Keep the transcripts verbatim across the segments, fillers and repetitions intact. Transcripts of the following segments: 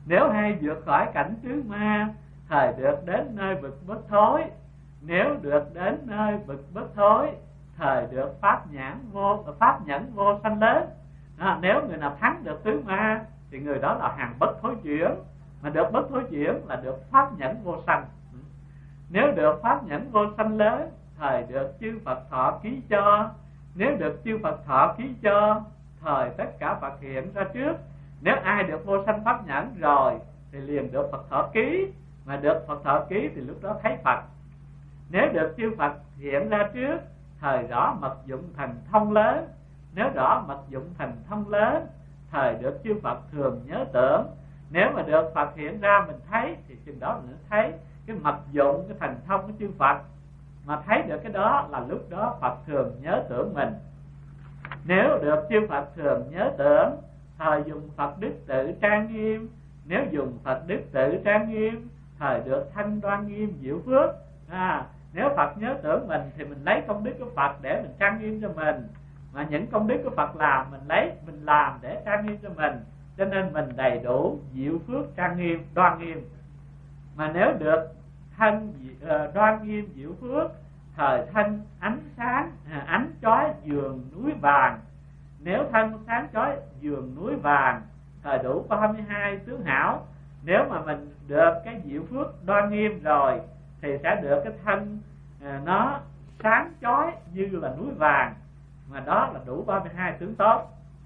Nếu hay vượt khỏi cảnh chướng ma, thời được đến nơi vực bất thối. Nếu được đến nơi vực bất thối, thời được pháp nhãn vô pháp nhẫn vô sanh lớn. À, nếu người nào thắng được tứ ma thì người đó là hàng bất thối chuyển, mà được bất thối chuyển là được pháp nhẫn vô sanh. Nếu được pháp nhẫn vô sanh lớn, thời được chư Phật thọ ký cho. Nếu được chư Phật thọ ký cho, thời tất cả Phật hiện ra trước. Nếu ai được vô sanh pháp nhẫn rồi thì liền được Phật thọ ký, mà được Phật thọ ký thì lúc đó thấy Phật. Nếu được chư Phật hiện ra trước, thời rõ mật dụng thành thông lớn. Nếu rõ mật dụng thành thông lớn, thời được chư Phật thường nhớ tưởng. Nếu mà được Phật hiện ra mình thấy thì chừng đó mình thấy cái mật dụng, cái thành thông của chư Phật. Mà thấy được cái đó là lúc đó Phật thường nhớ tưởng mình. Nếu được chư Phật thường nhớ tưởng, thời dùng Phật đức tự trang nghiêm. Nếu dùng Phật đức tự trang nghiêm, thời được thanh đoan nghiêm diệu phước. À, nếu Phật nhớ tưởng mình thì mình lấy công đức của Phật để mình trang nghiêm cho mình. Mà những công đức của Phật làm mình lấy, mình làm để trang nghiêm cho mình. Cho nên mình đầy đủ diệu phước trang nghiêm, đoan nghiêm. Mà nếu được thanh đoan nghiêm diệu phước, thời thanh ánh sáng, ánh chói giường núi vàng. Nếu thanh sáng chói giường núi vàng, thời đủ ba mươi hai tướng hảo. Nếu mà mình được cái diệu phước đoan nghiêm rồi thì sẽ được cái thân à, nó sáng chói như là núi vàng, mà đó là đủ ba mươi hai tướng tốt.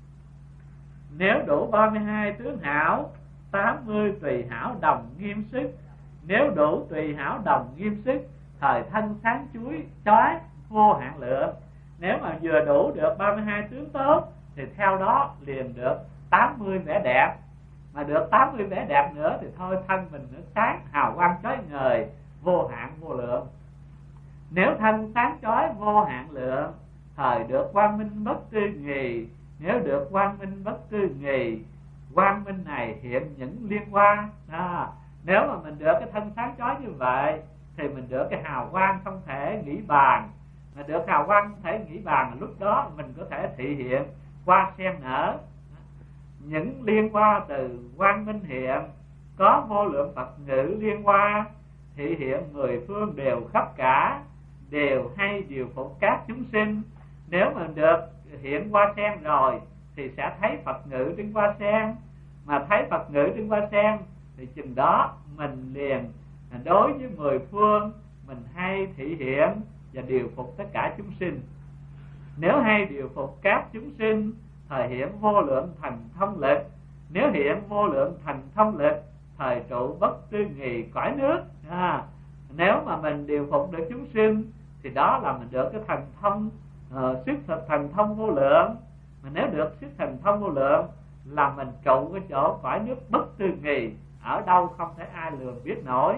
Nếu đủ ba mươi hai tướng hảo, tám mươi tùy hảo đồng nghiêm sức. Nếu đủ tùy hảo đồng nghiêm sức, thời thân sáng chuối chói vô hạn lượng. Nếu mà vừa đủ được ba mươi hai tướng tốt thì theo đó liền được tám mươi vẻ đẹp. Mà được tám mươi vẻ đẹp nữa thì thôi thân mình nó sáng hào quang chói ngời vô hạn vô lượng. Nếu thân sáng chói vô hạn lượng, thời được quang minh bất tư nghì. Nếu được quang minh bất tư nghì, quang minh này hiện những liên quan. À, nếu mà mình được cái thân sáng chói như vậy thì mình được cái hào quang không thể nghĩ bàn. Mà được hào quang không thể nghĩ bàn, lúc đó mình có thể thị hiện hoa sen nở. Những liên hoa từ quang minh hiện, có vô lượng Phật ngữ liên hoa, thị hiện mười phương đều khắp cả, đều hay điều phục các chúng sinh. Nếu mà được hiện hoa sen rồi thì sẽ thấy Phật ngữ trên hoa sen. Mà thấy Phật ngữ trên hoa sen thì chừng đó mình liền đối với mười phương mình hay thị hiện và điều phục tất cả chúng sinh. Nếu hay điều phục các chúng sinh, thời hiện vô lượng thành thông lực. Nếu hiện vô lượng thành thông lực, thời trụ bất tư nghì cõi nước. À, nếu mà mình điều phục được chúng sinh thì đó là mình được cái thần thông, uh, sức thật thần thông vô lượng. Mà nếu được sức thần thông vô lượng là mình trụ cái chỗ cõi nước bất tư nghì, ở đâu không thể ai lường biết nổi.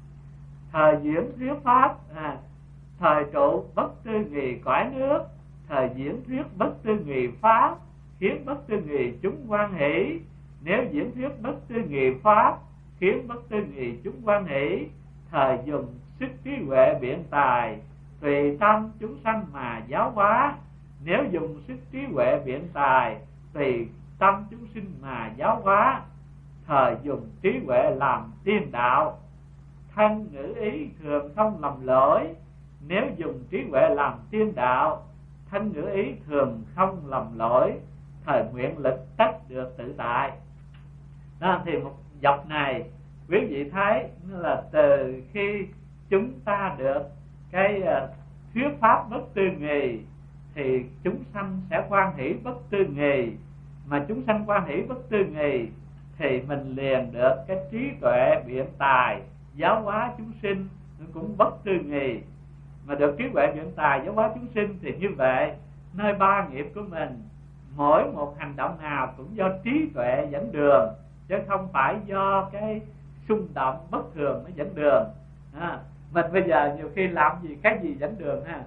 Thời diễn thuyết pháp, à, thời trụ bất tư nghì cõi nước, thời diễn thuyết bất tư nghì pháp, khiến bất tư nghì chúng hoan hỷ. Nếu diễn thuyết bất tư nghì pháp, khiến bất tư nghì chúng hoan hỷ, thời dùng sức trí huệ biện tài, tùy tâm chúng sanh mà giáo hóa. Nếu dùng sức trí huệ biện tài, tùy tâm chúng sinh mà giáo hóa, thời dùng trí huệ làm tiên đạo, thân ngữ ý thường không lầm lỗi. Nếu dùng trí huệ làm tiên đạo, thân ngữ ý thường không lầm lỗi, thời nguyện lực tất được tự tại. Đó, thì một dọc này quý vị thấy là từ khi chúng ta được cái uh, thuyết pháp bất tư nghì thì chúng sanh sẽ quan hỷ bất tư nghì. Mà chúng sanh quan hỷ bất tư nghì thì mình liền được cái trí tuệ biện tài giáo hóa chúng sinh cũng bất tư nghì. Mà được trí huệ biện tài giáo hóa chúng sinh thì như vậy nơi ba nghiệp của mình, mỗi một hành động nào cũng do trí tuệ dẫn đường, chứ không phải do cái xung động bất thường nó dẫn đường. À, mình bây giờ nhiều khi làm gì cái gì dẫn đường ha.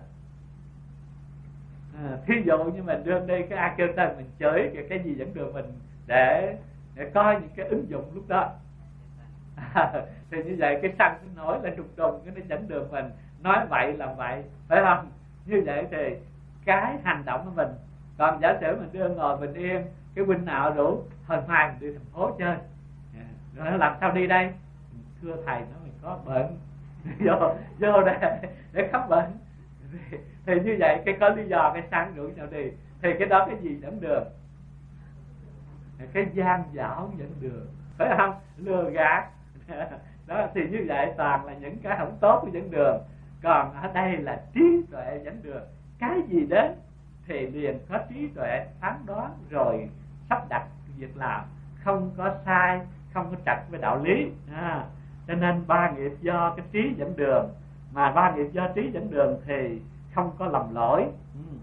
À, thí dụ như mình đưa đi cái A kêu tên mình chửi cái, cái gì dẫn đường mình để để coi những cái ứng dụng lúc đó. À, thì như vậy cái xăng nó nổi lên đùng đùng cái nó dẫn đường mình nói vậy làm vậy, phải không? Như vậy thì cái hành động của mình. Còn giả sử mình đưa ngồi bình yên, cái huynh nào rủ hồi mai mình đi thành phố chơi, Rồi làm sao đi đây? Thưa thầy, nó mình có bệnh. vô vô đây để khám bệnh. thì, thì như vậy cái có lý do cái sáng rủi sao đi. Thì cái đó cái gì dẫn đường? Cái gian dảo dẫn đường, phải không? Lừa gạt. Đó thì như vậy toàn là những cái không tốt của dẫn đường. Còn ở đây là trí tuệ dẫn đường. Cái gì đến thì liền có trí tuệ phán đoán rồi sắp đặt việc làm, không có sai, không có trật với đạo lý. À, cho nên ba nghiệp do cái trí dẫn đường, mà ba nghiệp do trí dẫn đường thì không có lầm lỗi. Ừ.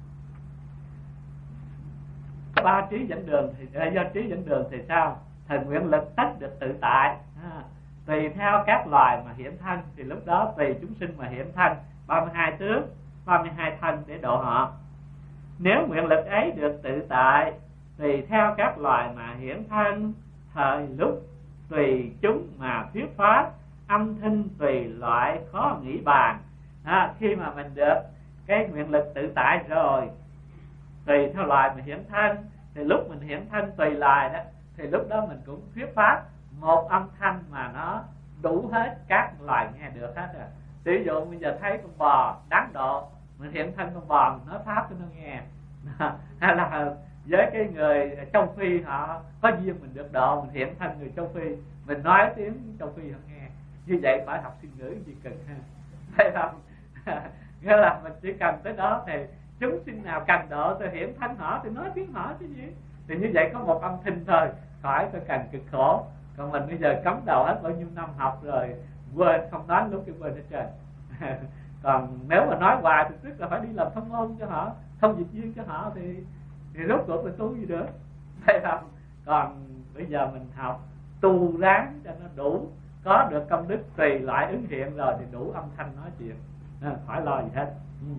Ba trí dẫn đường thì do trí dẫn đường thì sao? Thần nguyện lực tất được tự tại. À, tùy theo các loài mà hiện thân, thì lúc đó tùy chúng sinh mà hiện thân ba mươi hai tướng, ba mươi hai thân để độ họ. Nếu nguyện lực ấy được tự tại, tùy theo các loài mà hiển thân, thời lúc tùy chúng mà thuyết pháp, âm thanh tùy loại khó nghĩ bàn. À, khi mà mình được cái nguyện lực tự tại rồi, tùy theo loài mà hiển thân, thì lúc mình hiển thân tùy loài đó, thì lúc đó mình cũng thuyết pháp một âm thanh mà nó đủ hết các loài nghe được hết rồi. Ví dụ bây giờ thấy con bò đáng độ, mình hiện thân con bò mình nói pháp cho nó nghe. Hay là với cái người châu Phi họ có duyên mình được độ, mình hiện thân người châu Phi, mình nói tiếng châu Phi họ nghe. Như vậy phải học sinh ngữ gì cần ha, thấy không? Nghĩa là mình chỉ cần tới đó thì chúng sinh nào cần độ tôi hiện thân họ thì nói tiếng họ chứ gì. Thì như vậy có một âm thanh thôi, khỏi phải cần cực khổ. Còn mình bây giờ cấm đầu hết bao nhiêu năm học rồi quên, không nói lúc cái quên hết trơn. Còn nếu mà nói hoài thì tức là phải đi làm thông ngôn cho họ, thông dịch viên cho họ, thì thì rốt cuộc là tu gì nữa, thấy không? Còn bây giờ mình học tu ráng cho nó đủ, có được công đức tùy loại ứng hiện rồi thì đủ âm thanh nói chuyện, nên khỏi lo gì hết. Ừ.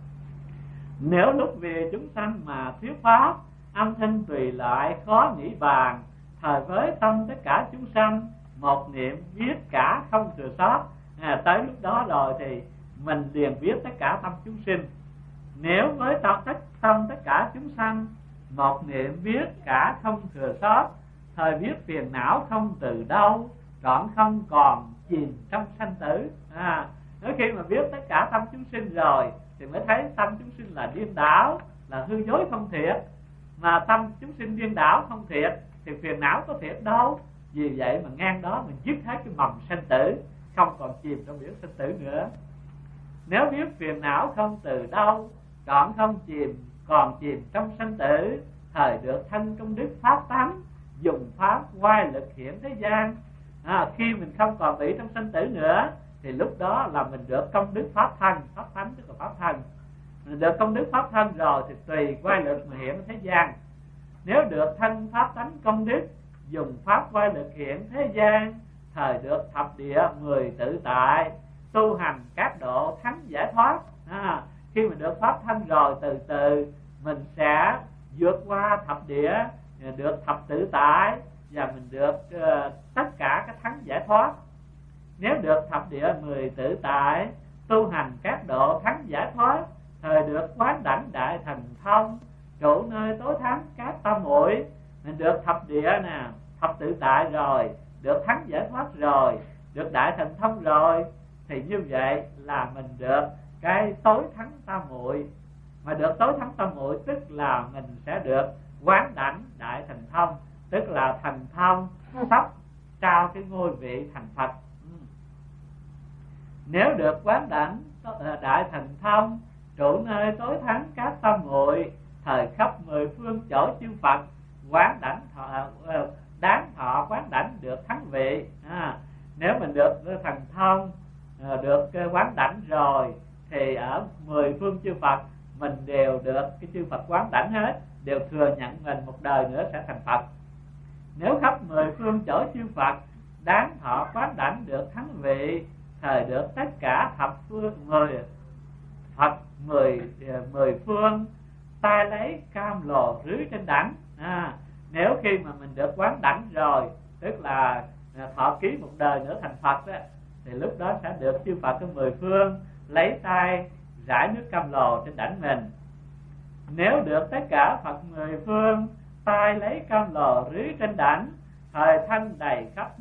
Nếu lúc về chúng sanh mà thuyết pháp, âm thanh tùy loại khó nghĩ bàn, thời với tâm tất cả chúng sanh, một niệm biết cả không thừa sót. À, tới lúc đó rồi thì mình liền biết tất cả tâm chúng sinh. Nếu với tâm tất tâm tất cả chúng sanh, một niệm biết cả không thừa sót, thời biết phiền não không từ đâu, đoạn không còn chìm trong sanh tử. À, nếu khi mà biết tất cả tâm chúng sinh rồi thì mới thấy tâm chúng sinh là điên đảo, là hư dối không thiệt. Mà tâm chúng sinh điên đảo không thiệt thì phiền não có thiệt đâu. Vì vậy mà ngang đó mình dứt hết cái mầm sanh tử, không còn chìm trong biển sanh tử nữa. Nếu biết phiền não không từ đâu, đoạn không chìm còn chìm trong sanh tử, thời được thân công đức pháp tánh, dùng pháp quay lực hiển thế gian. À, khi mình không còn bị trong sanh tử nữa thì lúc đó là mình được công đức pháp thân, pháp tánh tức là pháp thân. Mình được công đức pháp thân rồi thì tùy quay lực mà hiển thế gian. Nếu được thân pháp tánh công đức, dùng pháp quay lực hiển thế gian, thời được thập địa mười tự tại, tu hành các độ thắng giải thoát. À, khi mình được pháp thân rồi, từ từ mình sẽ vượt qua thập địa, được thập tự tại, và mình được uh, tất cả các thắng giải thoát. Nếu được thập địa mười tự tại, tu hành các độ thắng giải thoát, thời được quán đảnh đại thành thông, trụ nơi tối thắng các tâm muội. Mình được thập địa nè, thập tự tại rồi, được thắng giải thoát rồi, được đại thành thông rồi, thì như vậy là mình được cái tối thắng tam muội. Mà được tối thắng tam muội tức là mình sẽ được quán đảnh đại thành thông, tức là thành thông sắp trao cái ngôi vị thành Phật. Nếu được quán đảnh đại thành thông, trụ nơi tối thắng các tâm muội, thời khắp mười phương chỗ chư Phật, quán đảnh thọ đáng thọ quán đảnh được thắng vị. À, nếu mình được thành thông, được quán đảnh rồi thì ở mười phương chư Phật mình đều được cái chư Phật quán đảnh hết, đều thừa nhận mình một đời nữa sẽ thành Phật. Nếu khắp mười phương chỗ chư Phật đáng thọ quán đảnh được thắng vị, thời được tất cả thập phương mười Phật mười mười phương tay lấy cam lồ rưới trên đảnh. À, nếu khi mà mình được quán đảnh rồi, tức là thọ ký một đời nữa thành Phật đó, thì lúc đó sẽ được chư Phật ở mười phương lấy tay rải nước cam lồ trên đảnh mình. Nếu được tất cả Phật mười phương tay lấy cam lồ rưới trên đảnh, thời thanh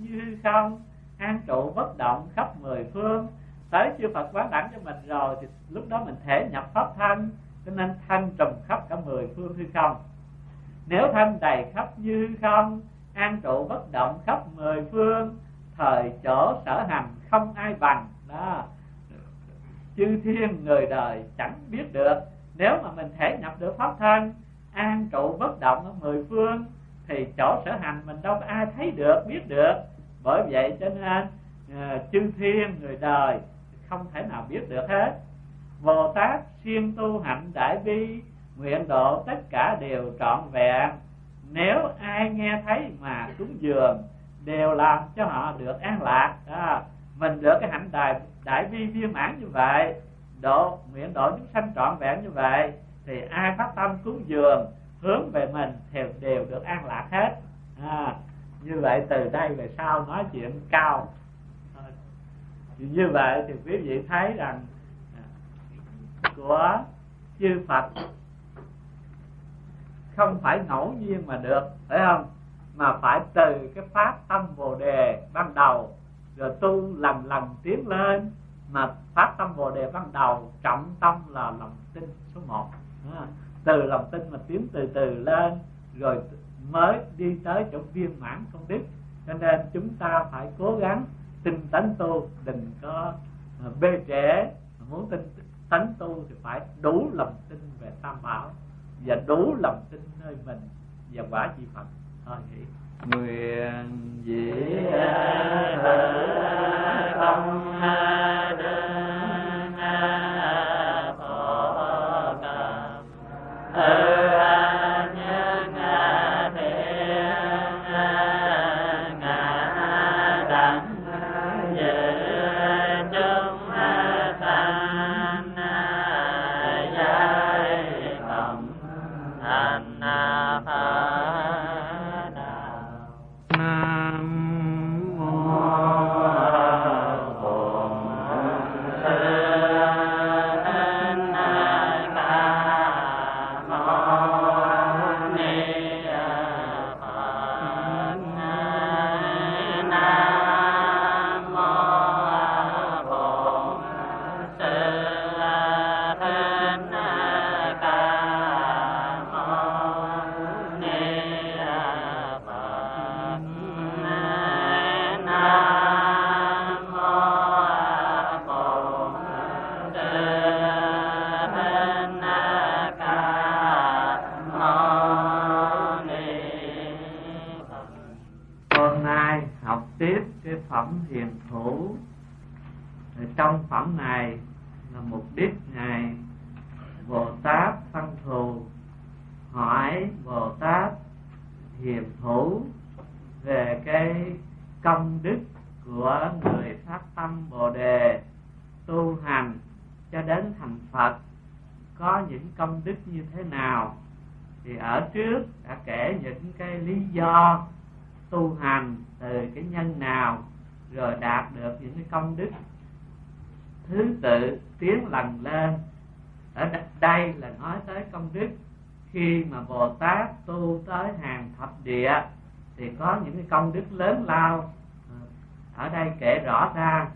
như hư không, an trụ bất động khắp mười phương. Tới chư Phật quán đẳng cho mình rồi thì lúc đó mình thể nhập pháp thanh, cho nên thanh trùm khắp cả mười phương hư không. Nếu thanh đầy khắp như hư không, an trụ bất động khắp mười phương, thời chỗ sở hành không ai bằng. Đó, chư thiên người đời chẳng biết được. Nếu mà mình thể nhập được pháp thân, an trụ bất động ở mười phương, thì chỗ sở hành mình đâu có ai thấy được, biết được. Bởi vậy cho nên uh, chư thiên người đời không thể nào biết được hết. Bồ Tát siêng tu hạnh đại bi, nguyện độ tất cả đều trọn vẹn. Nếu ai nghe thấy mà cúng dường, đều làm cho họ được an lạc. Đó, mình được cái hạnh đại, đại bi viên mãn như vậy, độ nguyện độ chúng sanh trọn vẹn như vậy, thì ai phát tâm cúng dường hướng về mình thì đều được an lạc hết. À, như vậy từ đây về sau nói chuyện cao. Như vậy thì quý vị thấy rằng của chư Phật không phải ngẫu nhiên mà được, phải không? Mà phải từ cái phát tâm Bồ Đề ban đầu, rồi tu lần lần tiến lên. Mà phát tâm Bồ Đề ban đầu, trọng tâm là lòng tin số một. Từ lòng tin mà tiến từ từ lên, rồi mới đi tới chỗ viên mãn công đức. Cho nên chúng ta phải cố gắng tinh tấn tu, đừng có bê trễ. Muốn tinh tấn tu thì phải đủ lòng tin về Tam Bảo, và đủ lòng tin nơi mình và quả chi Phật. Thôi vậy. Nguyện dĩ không đơn phổ cập trong phẩm này là mục đích Ngài Bồ Tát Văn Thù hỏi Bồ Tát Hiền Thủ về cái công đức của người phát tâm Bồ Đề tu hành cho đến thành Phật có những công đức như thế nào. Thì ở trước đã kể những cái lý do tu hành từ cái nhân nào, rồi đạt được những cái công đức thứ tự tiến lần lên. Ở đây là nói tới công đức khi mà Bồ Tát tu tới hàng thập địa thì có những cái công đức lớn lao. Ở đây kể rõ ra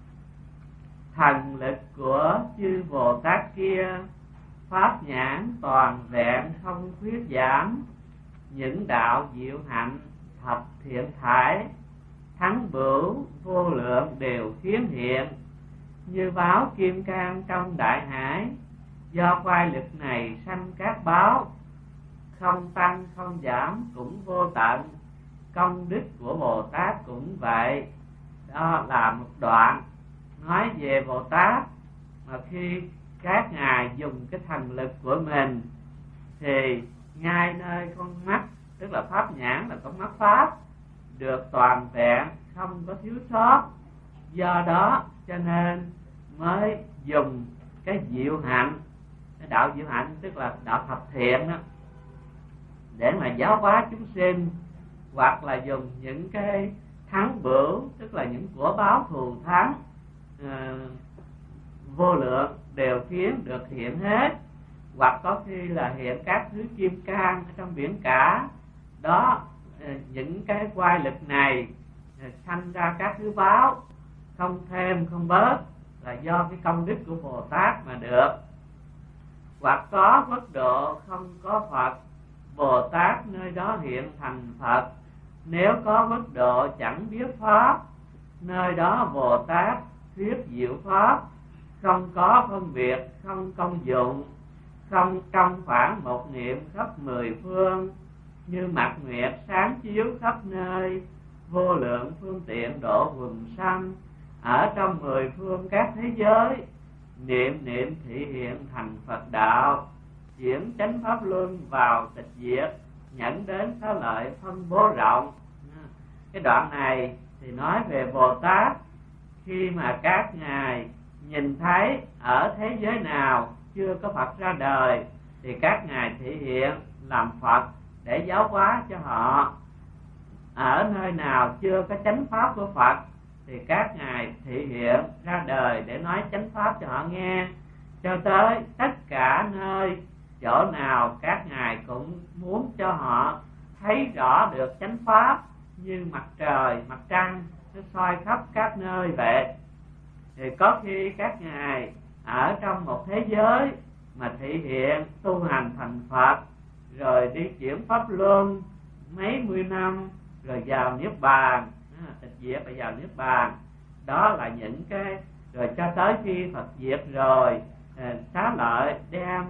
thần lực của chư Bồ Tát kia, pháp nhãn toàn vẹn không khuyết giảm, những đạo diệu hạnh thập thiện thải, thắng bửu vô lượng đều khiến hiện, như báo kim cang trong đại hải. Do quay lực này sanh các báo, không tăng không giảm cũng vô tận. Công đức của Bồ Tát cũng vậy. Đó là một đoạn nói về Bồ Tát mà khi các ngài dùng cái thần lực của mình thì ngay nơi con mắt, tức là pháp nhãn là con mắt pháp, được toàn vẹn, không có thiếu sót. Do đó cho nên mới dùng cái diệu hạnh, cái đạo diệu hạnh tức là đạo thập thiện đó, để mà giáo hóa chúng sinh, hoặc là dùng những cái thắng bửu, tức là những của báo thù thắng uh, vô lượng đều khiến được hiện hết, hoặc có khi là hiện các thứ kim cang ở trong biển cả. Đó, uh, những cái quay lực này sanh ra các thứ báo, không thêm không bớt, là do cái công đức của Bồ Tát mà được. Hoặc có quốc độ không có Phật, Bồ Tát nơi đó hiện thành Phật. Nếu có quốc độ chẳng biết Pháp, nơi đó Bồ Tát thuyết diệu Pháp. Không có phân biệt, không công dụng, không trong khoảng một niệm khắp mười phương. Như mặt nguyệt sáng chiếu khắp nơi, vô lượng phương tiện độ quần sanh. Ở trong mười phương các thế giới, niệm niệm thị hiện thành Phật đạo. Chuyển chánh pháp luân vào tịch diệt, dẫn đến xá lợi phân bố rộng. Cái đoạn này thì nói về Bồ Tát. Khi mà các ngài nhìn thấy ở thế giới nào chưa có Phật ra đời, thì các ngài thị hiện làm Phật để giáo hóa cho họ. Ở nơi nào chưa có chánh pháp của Phật, thì các ngài thị hiện ra đời để nói chánh pháp cho họ nghe. Cho tới tất cả nơi, chỗ nào các ngài cũng muốn cho họ thấy rõ được chánh pháp, như mặt trời, mặt trăng nó soi khắp các nơi vậy. Thì có khi các ngài ở trong một thế giới mà thị hiện tu hành thành Phật, rồi đi chuyển pháp luân mấy mươi năm, rồi vào niết bàn, tịch diệt và vào niết bàn. Đó là những cái, rồi cho tới khi Phật diệt rồi, xá lợi đem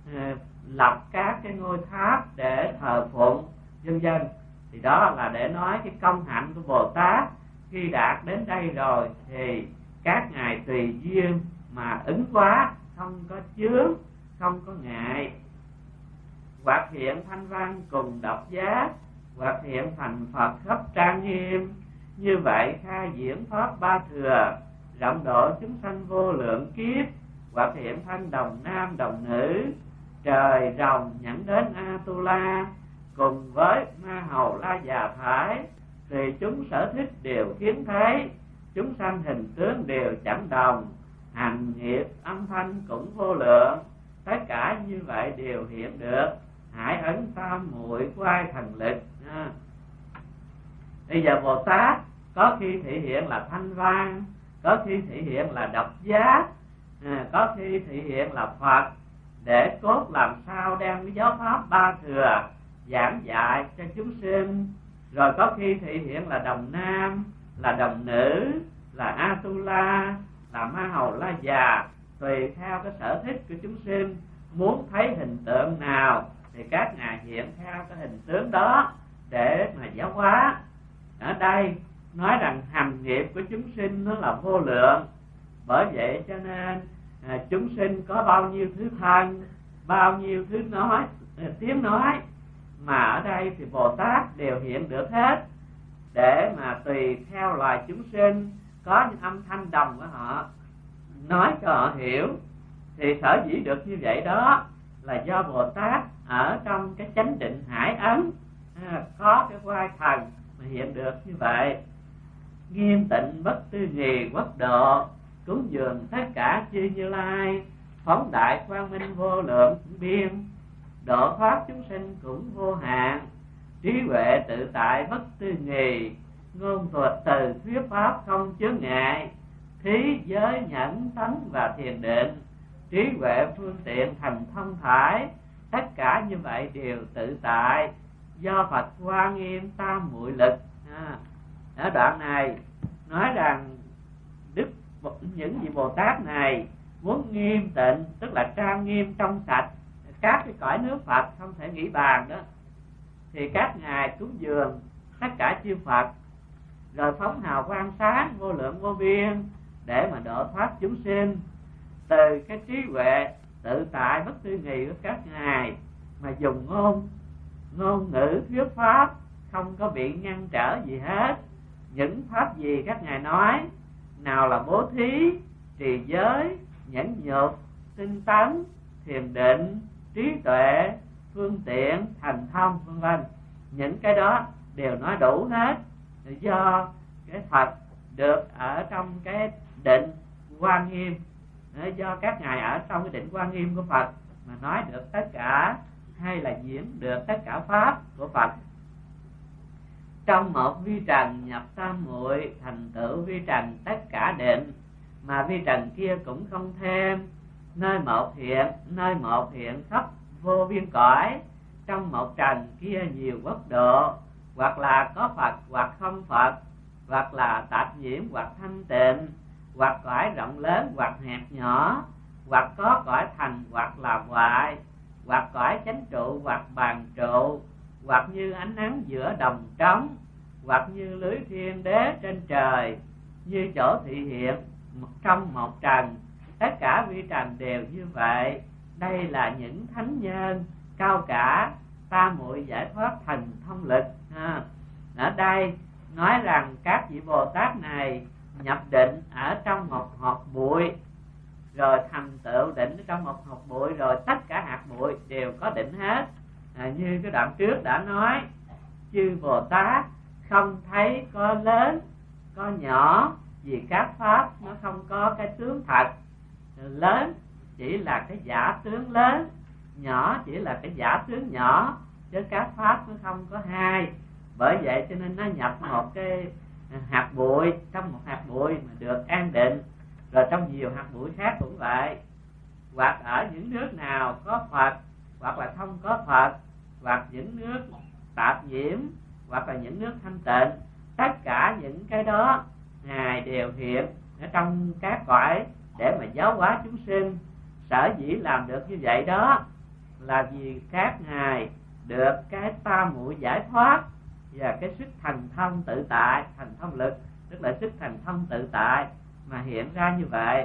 lập các cái ngôi tháp để thờ phụng vân vân. Thì đó là để nói cái công hạnh của Bồ Tát. Khi đạt đến đây rồi thì các ngài tùy duyên mà ứng hóa, không có chướng, không có ngại. Hoặc hiện thanh văn cùng độc giác, hoặc hiện thành Phật khắp trang nghiêm. Như vậy khai diễn pháp ba thừa, rộng độ chúng sanh vô lượng kiếp. Hoặc hiện thanh đồng nam đồng nữ, trời rồng nhẫn đến Atula. Cùng với ma hầu la già thái, tùy chúng sở thích đều khiến thấy. Chúng sanh hình tướng đều chẳng đồng, hành nghiệp âm thanh cũng vô lượng. Tất cả như vậy đều hiện được, hải ấn tam muội quay thần lực. à. Bây giờ Bồ Tát có khi thể hiện là thanh văn, có khi thể hiện là độc giác, à, có khi thể hiện là Phật, để cốt làm sao đem cái giáo pháp ba thừa giảng dạy cho chúng sinh. Rồi có khi thể hiện là đồng nam, là đồng nữ, là Atula, là ma hầu la già. Tùy theo cái sở thích của chúng sinh, muốn thấy hình tượng nào thì các ngài hiện theo cái hình tướng đó để mà giáo hóa. Ở đây nói rằng hành nghiệp của chúng sinh nó là vô lượng. Bởi vậy cho nên à, chúng sinh có bao nhiêu thứ thân, bao nhiêu thứ nói, tiếng nói, mà ở đây thì Bồ Tát đều hiện được hết, để mà tùy theo loài chúng sinh có những âm thanh đồng của họ nói cho họ hiểu. Thì sở dĩ được như vậy đó là do Bồ Tát ở trong cái chánh định hải ấn, à, có cái oai thần mà hiện được như vậy. Nghiêm tịnh bất tư nghì quốc độ, cúng dường tất cả chư Như Lai. Phóng đại quang minh vô lượng biên, độ thoát chúng sinh cũng vô hạn. Trí huệ tự tại bất tư nghì, ngôn thuật từ thuyết pháp không chướng ngại. Thí giới nhẫn tánh và thiền định, trí huệ phương tiện thành thông thải. Tất cả như vậy đều tự tại, do Phật Hoa Nghiêm tam muội lực. à, Ở đoạn này nói rằng đức những vị Bồ Tát này muốn nghiêm tịnh, tức là trang nghiêm trong sạch các cái cõi nước Phật không thể nghĩ bàn đó, thì các ngài cúng dường tất cả chư Phật, rồi phóng hào quang sáng vô lượng vô biên để mà độ thoát chúng sinh. Từ cái trí huệ tự tại bất tư nghì của các ngài mà dùng ngôn ngôn ngữ thuyết pháp không có bị ngăn trở gì hết. Những pháp gì các ngài nói, nào là bố thí, trì giới, nhẫn nhục, tinh tấn, thiền định, trí tuệ, phương tiện, thành thông, vân vân, những cái đó đều nói đủ hết. Do cái Phật được ở trong cái định Hoa Nghiêm, do các ngài ở trong cái định Hoa Nghiêm của Phật mà nói được tất cả, hay là diễn được tất cả pháp của Phật. Trong một vi trần nhập tam muội, thành tựu vi trần tất cả định, mà vi trần kia cũng không thêm. Nơi một hiện, nơi một hiện khắp vô biên cõi. Trong một trần kia nhiều quốc độ, hoặc là có Phật hoặc không Phật, hoặc là tạp nhiễm hoặc thanh tịnh, hoặc cõi rộng lớn hoặc hẹp nhỏ, hoặc có cõi thành hoặc là hoại, hoặc cõi chánh trụ hoặc bàn trụ, hoặc như ánh nắng giữa đồng trống, hoặc như lưới thiên đế trên trời, như chỗ thị hiện trong một trần. Tất cả vi trần đều như vậy. Đây là những thánh nhân cao cả, tam muội giải thoát thần thông lực. À, ở đây nói rằng các vị Bồ Tát này nhập định ở trong một hột bụi, rồi thành tựu định trong một hột bụi, rồi tất cả hạt bụi đều có định hết. À, như cái đoạn trước đã nói, chư Bồ Tát không thấy có lớn có nhỏ, vì các pháp nó không có cái tướng thật. Lớn chỉ là cái giả tướng lớn, nhỏ chỉ là cái giả tướng nhỏ, chứ các pháp nó không có hai. Bởi vậy cho nên nó nhập một cái hạt bụi, trong một hạt bụi mà được an định, rồi trong nhiều hạt bụi khác cũng vậy. Hoặc ở những nước nào có Phật, hoặc là không có Phật, hoặc những nước tạp nhiễm, hoặc là những nước thanh tịnh, tất cả những cái đó Ngài đều hiện ở trong các cõi để mà giáo hóa chúng sinh. Sở dĩ làm được như vậy đó là vì các Ngài được cái tam muội giải thoát và cái sức thành thông tự tại, thành thông lực tức là sức thành thông tự tại mà hiện ra như vậy.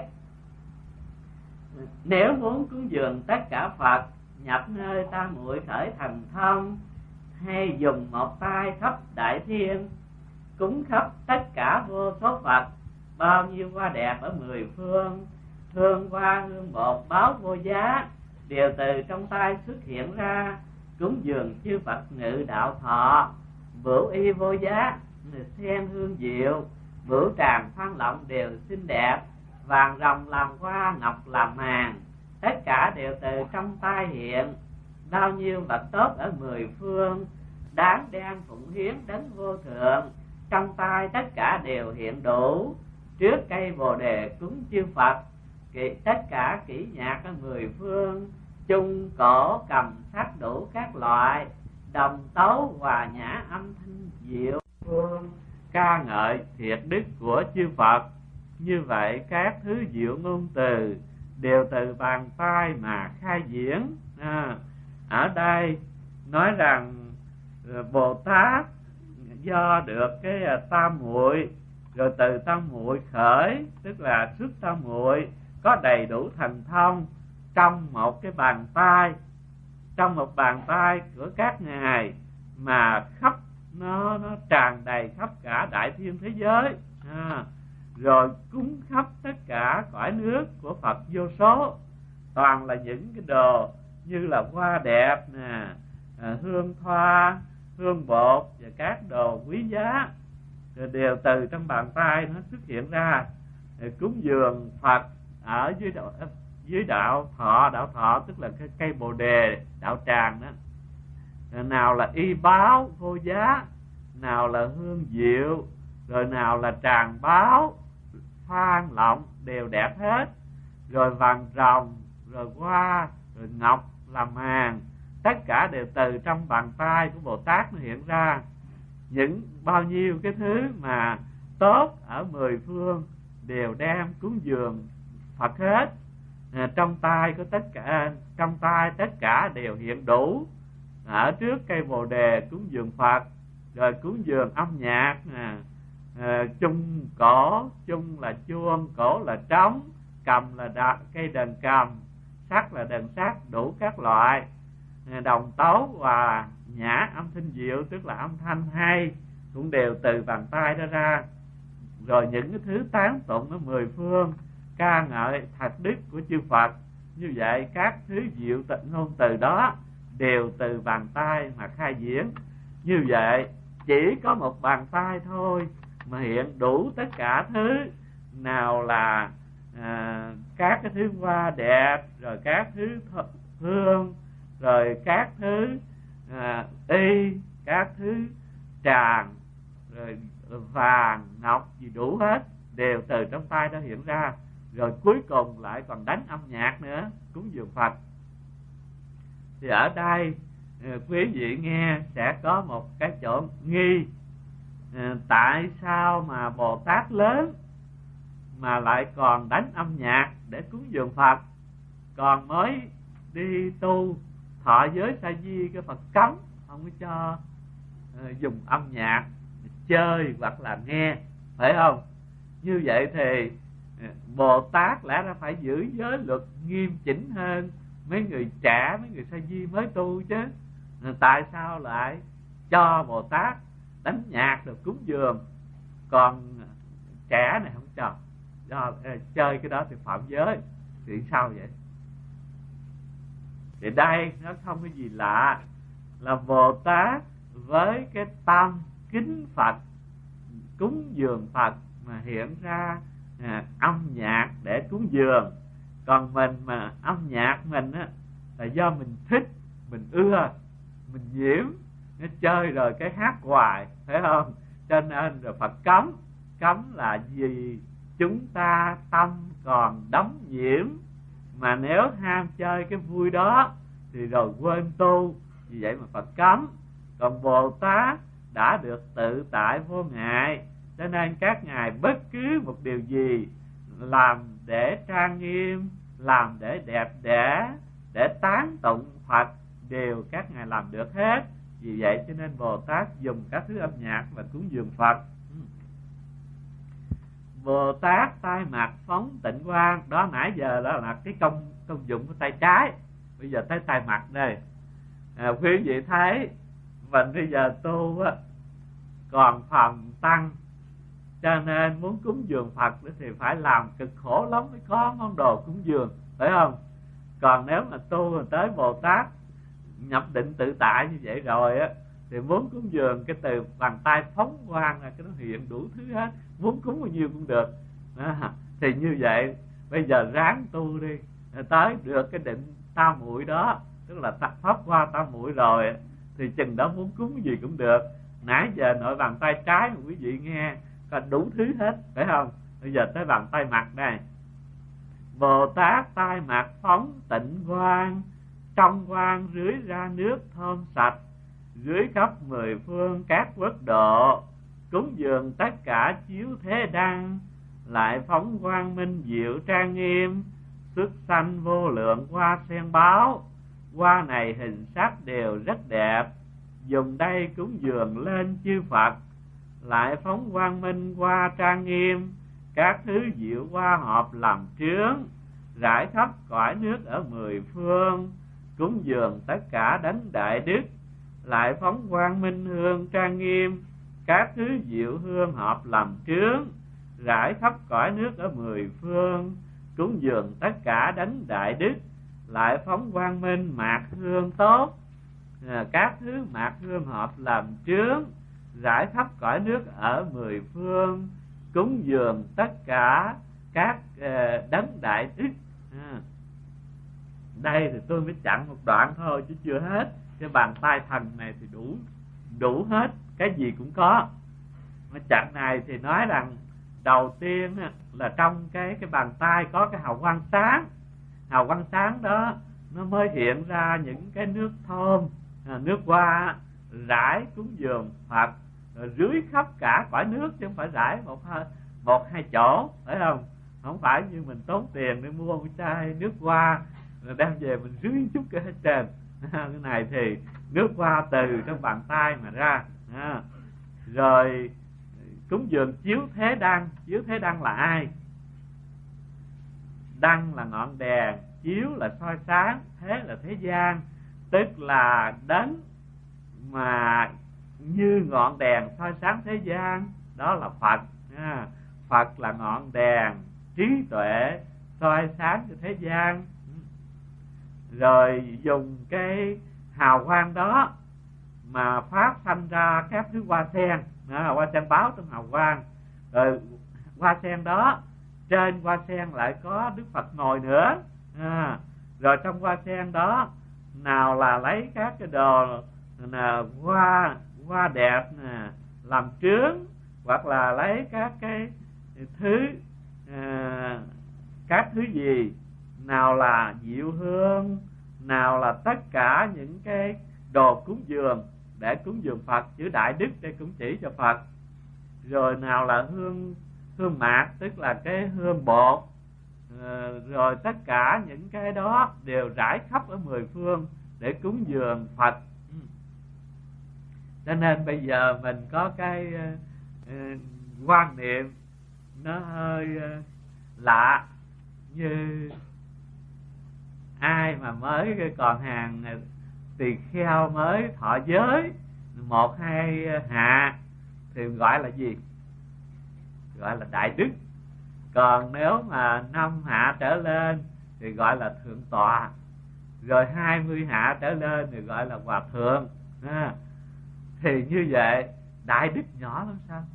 Nếu muốn cúng dường tất cả Phật nhập nơi tam muội khởi thành thông, hay dùng một tay khắp đại thiên, cúng khắp tất cả vô số Phật, bao nhiêu hoa đẹp ở mười phương, hương hoa hương bột báo vô giá, đều từ trong tay xuất hiện ra. Cúng dường chư Phật ngự đạo thọ, bửu y vô giá, sen hương diệu, bửu tràng phan lộng đều xinh đẹp, vàng rồng làm hoa, ngọc làm màn, tất cả đều từ trong tay hiện. Bao nhiêu vật tốt ở mười phương, đáng đem phụng hiến đến vô thượng, trong tay tất cả đều hiện đủ. Trước cây bồ đề cúng chư Phật, tất cả kỹ nhạc ở mười phương, chung cổ cầm sắc đủ các loại, đồng tấu hòa nhã âm thanh diệu phương, ca ngợi thiệt đức của chư Phật. Như vậy các thứ diệu ngôn từ đều từ bàn tay mà khai diễn. À, ở đây nói rằng Bồ Tát do được cái tam muội, rồi từ tam muội khởi, tức là xuất tam muội có đầy đủ thành thông trong một cái bàn tay, trong một bàn tay của các ngài mà khắp nó nó tràn đầy khắp cả đại thiên thế giới. À, rồi cúng khắp tất cả cõi nước của Phật vô số, toàn là những cái đồ như là hoa đẹp nè, à, hương thoa, hương bột và các đồ quý giá, rồi đều từ trong bàn tay nó xuất hiện ra. Rồi cúng dường Phật ở dưới đạo, dưới đạo thọ, đạo thọ tức là cái cây bồ đề, đạo tràng đó. Rồi nào là y báo vô giá, nào là hương diệu, rồi nào là tràng báo, phan lộng đều đẹp hết, rồi vàng rồng, rồi hoa, rồi ngọc làm màn, tất cả đều từ trong bàn tay của Bồ Tát nó hiện ra. Những bao nhiêu cái thứ mà tốt ở mười phương đều đem cúng dường Phật hết. À, trong tay có tất cả, trong tay tất cả đều hiện đủ. Ở trước cây bồ đề cúng dường Phật, rồi cúng dường âm nhạc, à, à, chung cổ, chung là chuông, cổ là trống, cầm là đà, cây đờn cầm, sắt là đờn sắt, đủ các loại, à, đồng tấu và nhã âm thanh diệu tức là âm thanh hay, cũng đều từ bàn tay đó ra. Rồi những cái thứ tán tụng ở mười phương, ca ngợi thật đức của chư Phật. Như vậy các thứ diệu tịnh ngôn từ đó đều từ bàn tay mà khai diễn. Như vậy chỉ có một bàn tay thôi mà hiện đủ tất cả thứ, nào là à, các cái thứ hoa đẹp, rồi các thứ hương, rồi các thứ à, y, các thứ tràng, rồi vàng ngọc gì đủ hết, đều từ trong tay đó hiện ra. Rồi cuối cùng lại còn đánh âm nhạc nữa, cúng dường Phật. Thì ở đây quý vị nghe sẽ có một cái chỗ nghi, tại sao mà Bồ Tát lớn mà lại còn đánh âm nhạc để cúng dường Phật, còn mới đi tu thọ giới sa di cái Phật cấm không có cho uh, dùng âm nhạc chơi hoặc là nghe, phải không? Như vậy thì Bồ Tát lẽ ra phải giữ giới luật nghiêm chỉnh hơn mấy người trẻ, mấy người sa di mới tu chứ. Tại sao lại cho Bồ Tát đánh nhạc được cúng dường, còn trẻ này không cho? Do chơi cái đó thì phạm giới, thì sao vậy? Thì đây nó không có gì lạ, là Bồ Tát với cái tâm kính Phật, cúng dường Phật mà hiện ra à, âm nhạc để cúng dường. Còn mình mà âm nhạc mình á là do mình thích, mình ưa, mình nhiễm, nó chơi rồi cái hát hoài, phải không? Cho nên rồi Phật cấm. Cấm là gì? Chúng ta tâm còn đắm nhiễm, mà nếu ham chơi cái vui đó thì rồi quên tu, vì vậy mà Phật cấm. Còn Bồ Tát đã được tự tại vô ngại, cho nên các ngài bất cứ một điều gì làm để trang nghiêm, làm để đẹp đẽ, để tán tụng Phật đều các ngài làm được hết. Vì vậy cho nên Bồ Tát dùng các thứ âm nhạc và cúng dường Phật. Bồ Tát tay mặt phóng tịnh quang, đó nãy giờ đó là cái công công dụng của tay trái, bây giờ tới tay mặt đây. À, quý vị thấy mình bây giờ tu á, còn phần tăng, cho nên muốn cúng dường Phật thì phải làm cực khổ lắm mới có món đồ cúng dường, phải không? Còn nếu mà tu rồi tới Bồ Tát nhập định tự tại như vậy rồi á, thì muốn cúng dường cái từ bàn tay phóng quang là cái nó hiện đủ thứ hết, muốn cúng bao nhiêu cũng được. À, thì như vậy bây giờ ráng tu đi, tới được cái định tam muội đó, tức là pháp qua tam muội rồi thì chừng đó muốn cúng gì cũng được. Nãy giờ nội bàn tay trái mà quý vị nghe có đủ thứ hết, phải không? Bây giờ tới bàn tay mặt đây. Bồ Tát tay mặt phóng tịnh quang, trong quang rưới ra nước thơm sạch, rưới khắp mười phương các quốc độ, cúng dường tất cả chiếu thế đăng, lại phóng quang minh diệu trang nghiêm, xuất sanh vô lượng hoa sen báo. Hoa này hình sắc đều rất đẹp, dùng đây cúng dường lên chư Phật, lại phóng quang minh hoa trang nghiêm, các thứ diệu hoa hợp làm trướng, rải khắp cõi nước ở mười phương, cúng dường tất cả đấng đại đức, lại phóng quang minh hương trang nghiêm, các thứ diệu hương hợp làm trướng, rải khắp cõi nước ở mười phương, cúng dường tất cả đấng đại đức, lại phóng quang minh mạt hương tốt, các thứ mạt hương hợp làm trướng, rải khắp cõi nước ở mười phương, cúng dường tất cả các đấng đại đức. À, đây thì tôi mới chặn một đoạn thôi chứ chưa hết. Cái bàn tay thần này thì đủ đủ hết, cái gì cũng có. Mà chặn này thì nói rằng đầu tiên là trong cái cái bàn tay có cái hào quang sáng, hào quang sáng đó nó mới hiện ra những cái nước thơm, à, nước hoa rải cúng dường Phật, rồi rưới khắp cả cõi nước, chứ không phải rải một một hai chỗ, phải không? Không phải như mình tốn tiền để mua một chai nước hoa rồi đem về mình rưới chút cái hết trơn. Cái này thì nước hoa từ trong bàn tay mà ra. À, rồi cúng dường chiếu thế đăng. Chiếu thế đăng là ai? Đăng là ngọn đèn, chiếu là soi sáng, thế là thế gian, tức là đấng mà như ngọn đèn soi sáng thế gian, đó là Phật. À, Phật là ngọn đèn trí tuệ soi sáng cho thế gian, rồi dùng cái hào quang đó mà phát sanh ra các thứ hoa sen, à, hoa sen báo trong hào quang. Rồi hoa sen đó, trên hoa sen lại có Đức Phật ngồi nữa. À, rồi trong hoa sen đó nào là lấy các cái đồ nè, hoa hoa đẹp nè, làm trướng, hoặc là lấy các cái thứ à, các thứ gì, nào là diệu hương, nào là tất cả những cái đồ cúng dường để cúng dường Phật, chữ đại đức đây cũng chỉ cho Phật. Rồi nào là hương hương mạt, tức là cái hương bột, à, rồi tất cả những cái đó đều rải khắp ở mười phương để cúng dường Phật. Cho nên bây giờ mình có cái uh, uh, quan niệm nó hơi uh, lạ, như ai mà mới còn hàng tỳ kheo mới thọ giới một hai hạ thì gọi là gì? Gọi là đại đức. Còn nếu mà năm hạ trở lên thì gọi là thượng tọa, rồi hai mươi hạ trở lên thì gọi là hòa thượng. À, thì như vậy đại đức nhỏ lắm sao?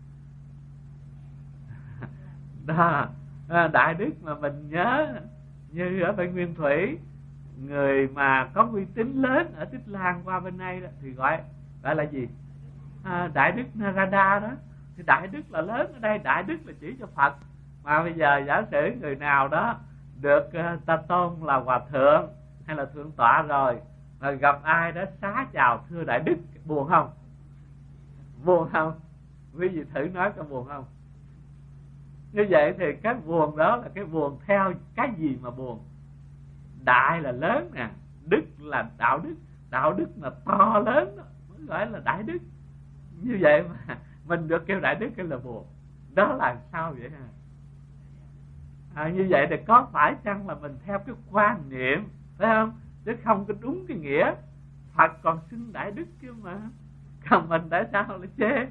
Đó, đại đức mà mình nhớ như ở bên Nguyên Thủy, người mà có uy tín lớn ở Tích Lan qua bên đây đó, thì gọi gọi là gì? À, đại đức Narada đó. Thì đại đức là lớn ở đây, đại đức là chỉ cho Phật. Mà bây giờ giả sử người nào đó được uh, ta tôn là hòa thượng hay là thượng tọa rồi, mà gặp ai đó xá chào thưa đại đức, buồn không? Buồn không? Quý vị thử nói có buồn không? Như vậy thì cái buồn đó là cái buồn theo cái gì mà buồn? Đại là lớn nè, đức là đạo đức, đạo đức là to lớn đó, mới gọi là đại đức. Như vậy mà mình được kêu đại đức cái là buồn, đó là sao vậy hả? À, như vậy thì có phải chăng là mình theo cái quan niệm, phải không? Chứ không có đúng cái nghĩa. Phật còn xưng đại đức chứ mà, còn mình tại sao lại chê?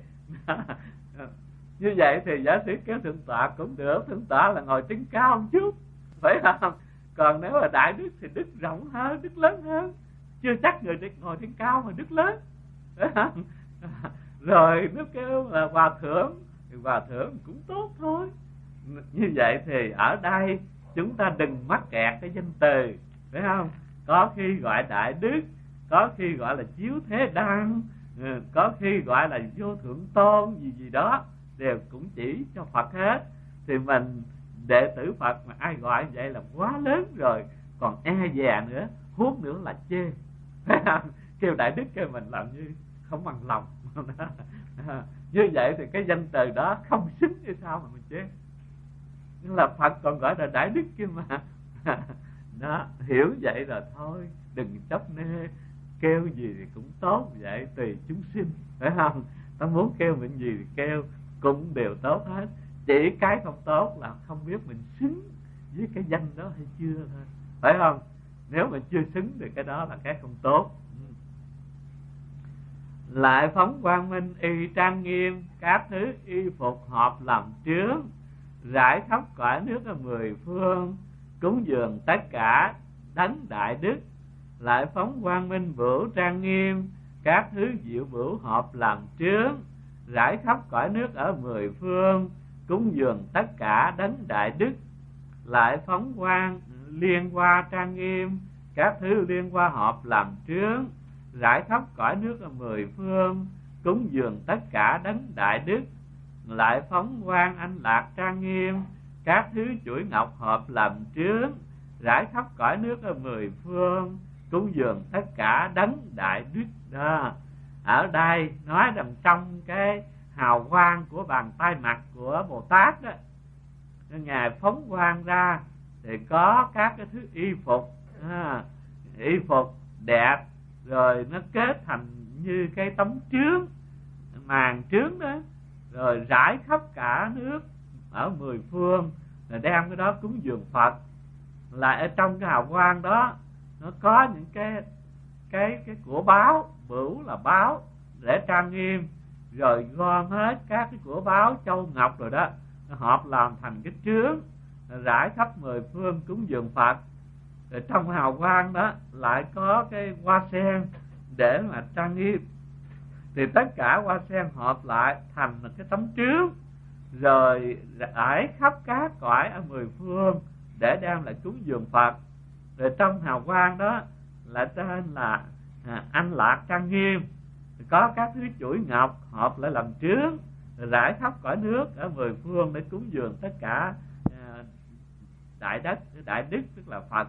Như vậy thì giả sử kéo thượng tọa cũng được, thượng tọa là ngồi tiếng cao một chút, phải không? Còn nếu là đại đức thì đức rộng hơn, đức lớn hơn. Chưa chắc người đức ngồi tiếng cao mà đức lớn, phải không? Rồi nếu kêu là hòa thượng thì hòa thượng cũng tốt thôi. Như vậy thì ở đây chúng ta đừng mắc kẹt cái danh từ, phải không? Có khi gọi đại đức, có khi gọi là chiếu thế đăng, có khi gọi là vô thượng tôn gì gì đó, đều cũng chỉ cho Phật hết. Thì mình đệ tử Phật mà ai gọi vậy là quá lớn rồi, còn e dè nữa, huống nữa là chê. Kêu đại đức kêu mình làm như không bằng lòng. Như vậy thì cái danh từ đó không xứng như sao mà mình chê. Nhưng là Phật còn gọi là đại đức kia mà. Đó, hiểu vậy rồi thôi, đừng chấp nê, kêu gì thì cũng tốt vậy, tùy chúng sinh, phải không? Ta muốn kêu mình gì thì kêu, cũng đều tốt hết. Chỉ cái không tốt là không biết mình xứng với cái danh đó hay chưa thôi, phải không? Nếu mình chưa xứng thì cái đó là cái không tốt. Lại phóng quang minh y trang nghiêm, các thứ y phục hợp làm trướng, rải khắp cõi nước ở mười phương, cúng dường tất cả đấng đại đức. Lại phóng quang minh bửu trang nghiêm, các thứ diệu bửu hợp làm trướng, rải khắp cõi nước ở mười phương, cúng dường tất cả đấng đại đức. Lại phóng quang liên hoa trang nghiêm, các thứ liên hoa hợp làm trướng, rải khắp cõi nước ở mười phương, cúng dường tất cả đấng đại đức. Lại phóng quang anh lạc trang nghiêm, các thứ chuỗi ngọc hợp làm trướng, rải khắp cõi nước ở mười phương, cúng dường tất cả đấng đại đức. Đó, ở đây nói rằng trong cái hào quang của bàn tay mặt của Bồ Tát đó, Ngài phóng quang ra thì có các cái thứ y phục, à, y phục đẹp, rồi nó kết thành như cái tấm trướng, màn trướng đó, rồi rải khắp cả nước ở mười phương, rồi đem cái đó cúng dường Phật. Lại ở trong cái hào quang đó nó có những cái cái cái của báo, bửu là báo để trang nghiêm, rồi gom hết các cái của báo châu ngọc rồi đó, nó hợp làm thành cái trướng, rải khắp mười phương cúng dường Phật. Rồi trong hào quang đó lại có cái hoa sen để mà trang nghiêm, thì tất cả hoa sen hợp lại thành một cái tấm trướng, rồi rải khắp các cõi ở mười phương để đem lại cúng dường Phật. Rồi trong hào quang đó lại tên là à, anh lạc trang nghiêm, có các thứ chuỗi ngọc hợp lại làm trướng, rải khắp cõi nước ở mười phương để cúng dường tất cả đại đất, đại đức tức là Phật.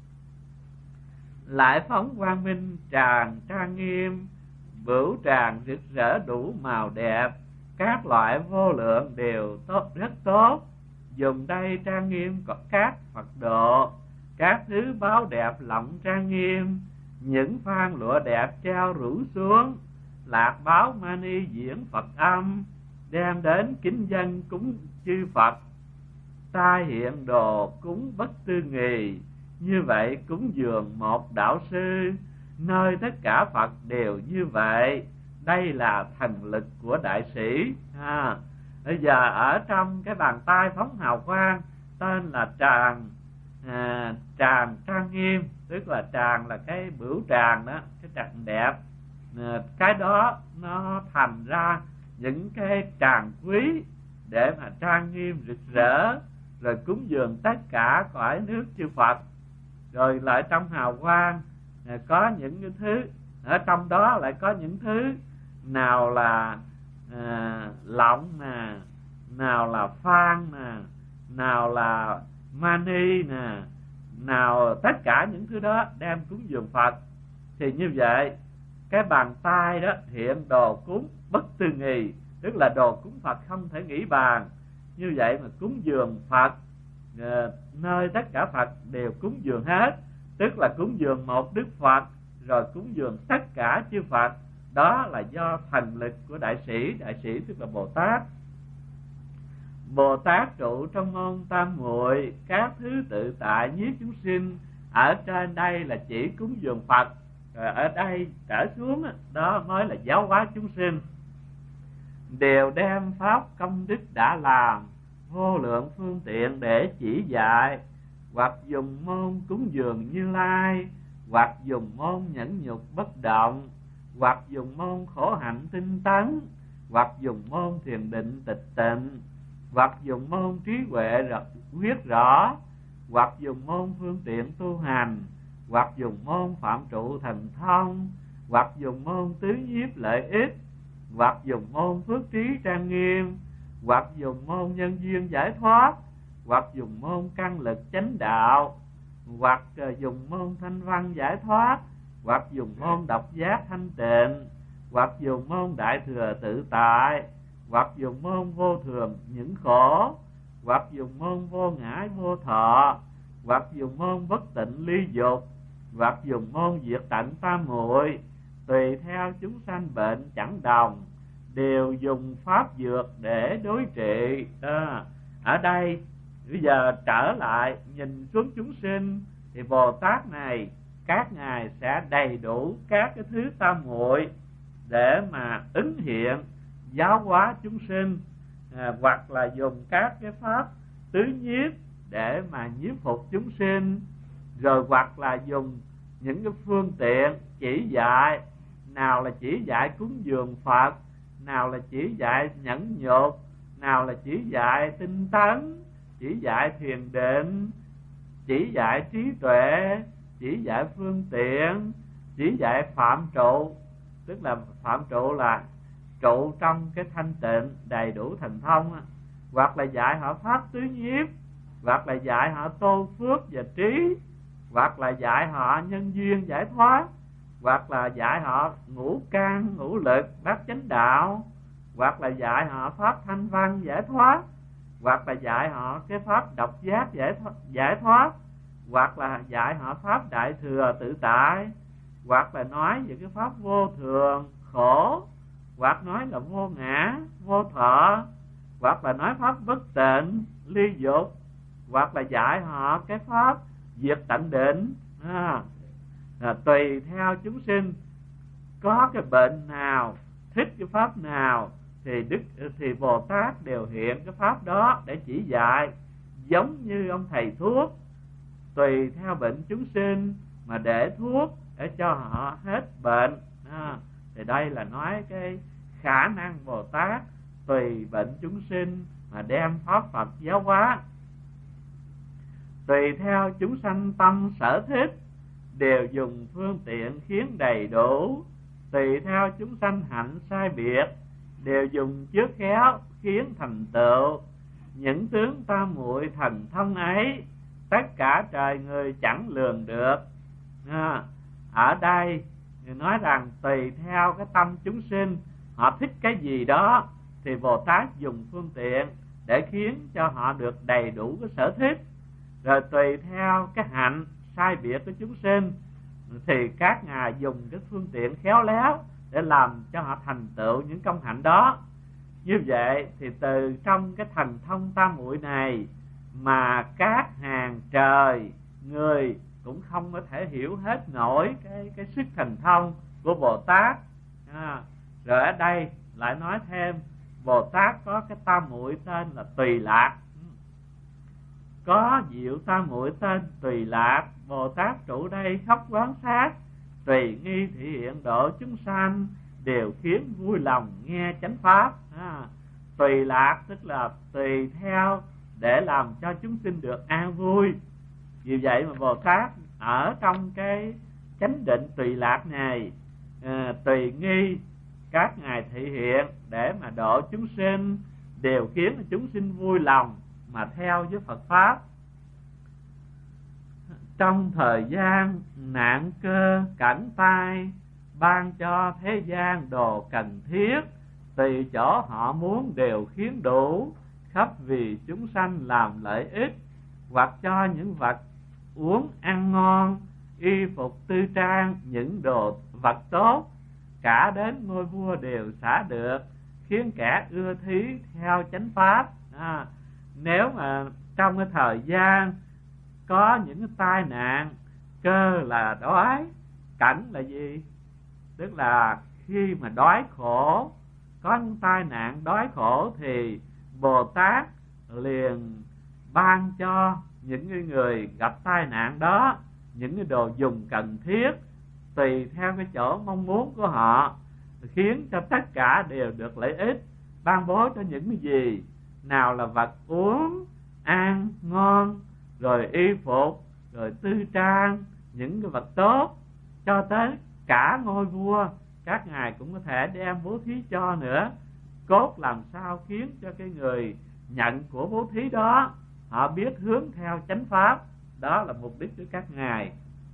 Lại phóng quang minh tràn trang nghiêm, bửu tràng rực rỡ đủ màu đẹp, các loại vô lượng đều tốt rất tốt, dùng đây trang nghiêm các Phật độ, các thứ báo đẹp lộng trang nghiêm, những phan lụa đẹp treo rủ xuống, lạc báo mani diễn Phật âm, đem đến kính dân cúng chư Phật. Ta hiện đồ cúng bất tư nghì, như vậy cúng dường một đạo sư, nơi tất cả Phật đều như vậy. Đây là thần lực của đại sĩ. À, bây giờ ở trong cái bàn tay phóng hào quang tên là tràng à, tràng trang nghiêm, tức là tràng là cái bửu tràng đó, cái tràng đẹp. À, cái đó nó thành ra những cái tràng quý để mà trang nghiêm rực rỡ, rồi cúng dường tất cả cõi nước chư Phật. Rồi lại trong hào quang à, có những cái thứ ở trong đó, lại có những thứ nào là à, lọng nè, nào là phan nè, nào là mani nè, nào tất cả những thứ đó đem cúng dường Phật. Thì như vậy cái bàn tay đó hiện đồ cúng bất tư nghì, tức là đồ cúng Phật không thể nghĩ bàn. Như vậy mà cúng dường Phật à, nơi tất cả Phật đều cúng dường hết, tức là cúng dường một Đức Phật rồi cúng dường tất cả chư Phật. Đó là do thần lực của đại sĩ. Đại sĩ tức là Bồ Tát. Bồ Tát trụ trong môn tam muội, các thứ tự tại nhiếp chúng sinh. Ở trên đây là chỉ cúng dường Phật, rồi ở đây trở xuống đó mới là giáo hóa chúng sinh. Đều đem pháp công đức đã làm, vô lượng phương tiện để chỉ dạy, hoặc dùng môn cúng dường Như Lai, hoặc dùng môn nhẫn nhục bất động, hoặc dùng môn khổ hạnh tinh tấn, hoặc dùng môn thiền định tịch tịnh, hoặc dùng môn trí huệ quyết rõ, hoặc dùng môn phương tiện tu hành, hoặc dùng môn phạm trụ thần thông, hoặc dùng môn tứ nhiếp lợi ích, hoặc dùng môn phước trí trang nghiêm, hoặc dùng môn nhân duyên giải thoát, hoặc dùng môn căn lực chánh đạo, hoặc dùng môn thanh văn giải thoát, hoặc dùng môn độc giác thanh tịnh, hoặc dùng môn đại thừa tự tại, hoặc dùng môn vô thường những khổ, hoặc dùng môn vô ngã vô thọ, hoặc dùng môn bất tịnh ly dục, hoặc dùng môn diệt tận tam muội. Tùy theo chúng sanh bệnh chẳng đồng, đều dùng pháp dược để đối trị. À, ở đây bây giờ trở lại nhìn xuống chúng sinh, thì Bồ Tát này các ngài sẽ đầy đủ các cái thứ tam muội để mà ứng hiện giáo hóa chúng sinh, à, hoặc là dùng các cái pháp tứ nhiếp để mà nhiếp phục chúng sinh, rồi hoặc là dùng những cái phương tiện chỉ dạy, nào là chỉ dạy cúng dường Phật, nào là chỉ dạy nhẫn nhục, nào là chỉ dạy tinh tấn, chỉ dạy thiền định, chỉ dạy trí tuệ, chỉ dạy phương tiện, chỉ dạy phạm trụ, tức là phạm trụ là trụ trong cái thanh tịnh đầy đủ thần thông, hoặc là dạy họ pháp tứ nhiếp, hoặc là dạy họ tô phước và trí, hoặc là dạy họ nhân duyên giải thoát, hoặc là dạy họ ngũ căn ngũ lực bát chánh đạo, hoặc là dạy họ pháp thanh văn giải thoát, hoặc là dạy họ cái pháp độc giác giải thoát, giải thoát, hoặc là dạy họ pháp đại thừa tự tại, hoặc là nói về cái pháp vô thường khổ, hoặc nói là vô ngã vô thọ, hoặc là nói pháp bất tịnh ly dục, hoặc là dạy họ cái pháp diệt tận định. À, à, tùy theo chúng sinh có cái bệnh nào, thích cái pháp nào, thì đức thì Bồ Tát đều hiện cái pháp đó để chỉ dạy, giống như ông thầy thuốc tùy theo bệnh chúng sinh mà để thuốc để cho họ hết bệnh. À, thì đây là nói cái khả năng Bồ Tát tùy bệnh chúng sinh mà đem pháp Phật giáo hóa. Tùy theo chúng sanh tâm sở thích, đều dùng phương tiện khiến đầy đủ. tùy theo chúng sanh hạnh sai biệt, đều dùng trước khéo khiến thành tựu. Những tướng tam muội thần thông ấy, tất cả trời người chẳng lường được. À, ở đây nói rằng tùy theo cái tâm chúng sinh, họ thích cái gì đó thì Bồ Tát dùng phương tiện để khiến cho họ được đầy đủ cái sở thích. Rồi tùy theo cái hạnh sai biệt của chúng sinh thì các ngài dùng cái phương tiện khéo léo để làm cho họ thành tựu những công hạnh đó. Như vậy thì từ trong cái thần thông tam muội này mà các hàng trời người cũng không có thể hiểu hết nổi cái cái sức thần thông của Bồ Tát. À, rồi ở đây lại nói thêm Bồ Tát có cái tam muội tên là Tùy Lạc. Có diệu tam muội tên Tùy Lạc, Bồ Tát trụ đây khắp quán sát, tùy nghi thị hiện độ chúng sanh, đều khiến vui lòng nghe chánh pháp. À, Tùy Lạc tức là tùy theo để làm cho chúng sinh được an vui. Vì vậy mà Bồ Tát ở trong cái chánh định Tùy Lạc này, à, tùy nghi các ngài thị hiện để mà độ chúng sinh, đều khiến chúng sinh vui lòng mà theo với Phật pháp. Trong thời gian nạn cơ cảnh tai, ban cho thế gian đồ cần thiết, tùy chỗ họ muốn đều khiến đủ, khắp vì chúng sanh làm lợi ích, hoặc cho những vật uống ăn ngon, y phục tư trang, những đồ vật tốt, cả đến ngôi vua đều xả được, khiến kẻ ưa thí theo chánh pháp. À, nếu mà trong cái thời gian có những cái tai nạn, cơ là đói, cảnh là gì? Tức là khi mà đói khổ, có những tai nạn đói khổ thì Bồ Tát liền ban cho những người gặp tai nạn đó những cái đồ dùng cần thiết tùy theo cái chỗ mong muốn của họ, khiến cho tất cả đều được lợi ích. Ban bố cho những cái gì? Nào là vật uống, ăn, ngon, rồi y phục, rồi tư trang, những cái vật tốt, cho tới cả ngôi vua các ngài cũng có thể đem bố thí cho nữa. Cốt làm sao khiến cho cái người nhận của bố thí đó họ biết hướng theo chánh pháp, đó là mục đích của các ngài.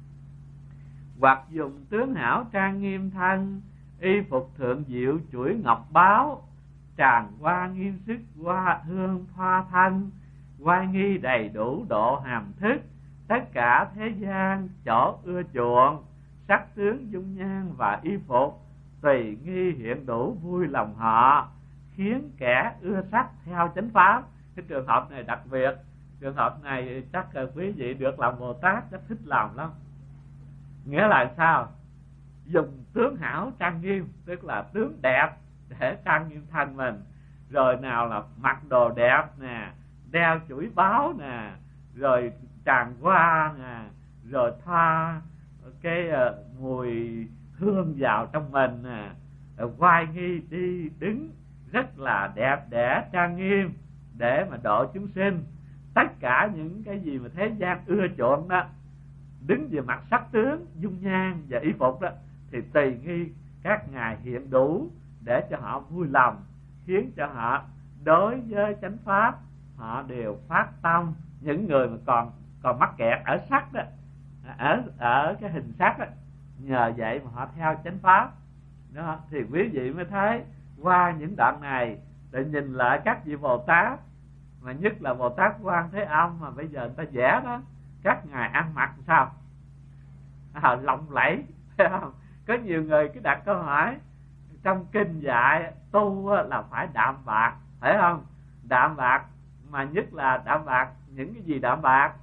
Hoặc dùng tướng hảo trang nghiêm thân, y phục thượng diệu chuỗi ngọc báo, tràn hoa nghiêm sức hoa hương hoa thân, oai nghi đầy đủ độ hàm thức, tất cả thế gian chỗ ưa chuộng, sắc tướng dung nhan và y phục, tùy nghi hiện đủ vui lòng họ, khiến kẻ ưa sắc theo chánh pháp. Cái trường hợp này đặc biệt, trường hợp này chắc quý vị được làm Bồ Tát chắc thích làm lắm. Nghĩa là sao? Dùng tướng hảo trang nghiêm, tức là tướng đẹp để trang nghiêm thân mình, rồi nào là mặc đồ đẹp nè, đeo chuỗi báo nè, rồi tràn hoa nè, rồi thoa cái uh, mùi hương vào trong mình nè, oai nghi đi đứng rất là đẹp đẽ trang nghiêm để mà độ chúng sinh. Tất cả những cái gì mà thế gian ưa chuộng đó, đứng về mặt sắc tướng, dung nhan và y phục đó, thì tùy nghi các ngài hiện đủ để cho họ vui lòng, khiến cho họ đối với chánh pháp họ đều phát tâm. Những người mà còn còn mắc kẹt ở sắc đó, ở ở cái hình sắc đó, nhờ vậy mà họ theo chánh pháp đó, thì quý vị mới thấy qua những đoạn này để nhìn lại các vị Bồ Tát, mà nhất là Bồ Tát Quan Thế Âm mà bây giờ người ta vẽ đó, các ngài ăn mặc sao? À, lộng lẫy, phải không? Có nhiều người cứ đặt câu hỏi trong kinh dạy tu là phải đạm bạc, phải không? Đạm bạc, mà nhất là đạm bạc những cái gì đạm bạc?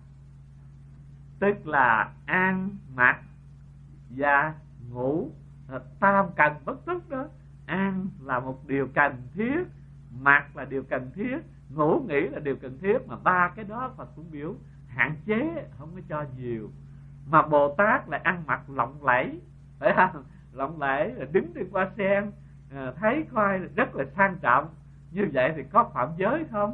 Tức là ăn mặc và ngủ, tam cần bất tức đó. Ăn là một điều cần thiết, mặc là điều cần thiết, ngủ nghỉ là điều cần thiết, mà ba cái đó Phật cũng biểu hạn chế, không có cho nhiều. Mà Bồ Tát lại ăn mặc lộng lẫy, phải không? Lộng lẫy là đứng trên hoa sen, thấy coi rất là sang trọng. Như vậy thì có phạm giới không?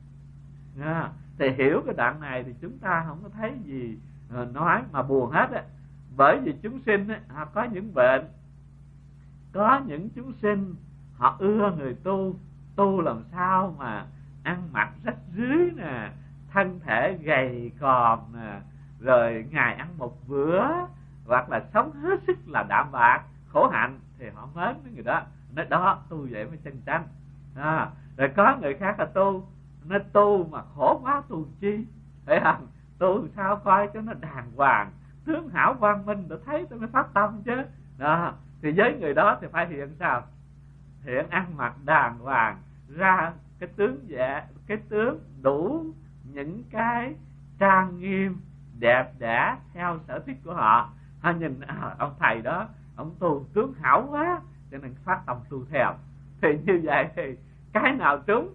À, thì hiểu cái đoạn này thì chúng ta không có thấy gì nói mà buồn hết á. Bởi vì chúng sinh á, họ có những bệnh, có những chúng sinh họ ưa người tu, tu làm sao mà ăn mặc rách rưới nè, thân thể gầy còm nè, rồi ngày ăn một bữa, hoặc là sống hết sức là đạm bạc khổ hạnh, thì họ mến với người đó, nói đó tu vậy mới chân chánh. À, rồi có người khác là tu, nó tu mà khổ quá tu chi, phải không? Tu sao coi cho nó đàng hoàng, tướng hảo quang minh, để thấy tôi mới phát tâm chứ. Đó, thì với người đó thì phải hiện sao? Hiện ăn mặc đàng hoàng, ra cái tướng dạ, cái tướng đủ những cái trang nghiêm đẹp đẽ theo sở thích của họ. Họ nhìn à, ông thầy đó ông tu tướng hảo quá, cho nên phát tâm tu theo. Thì như vậy thì cái nào trúng?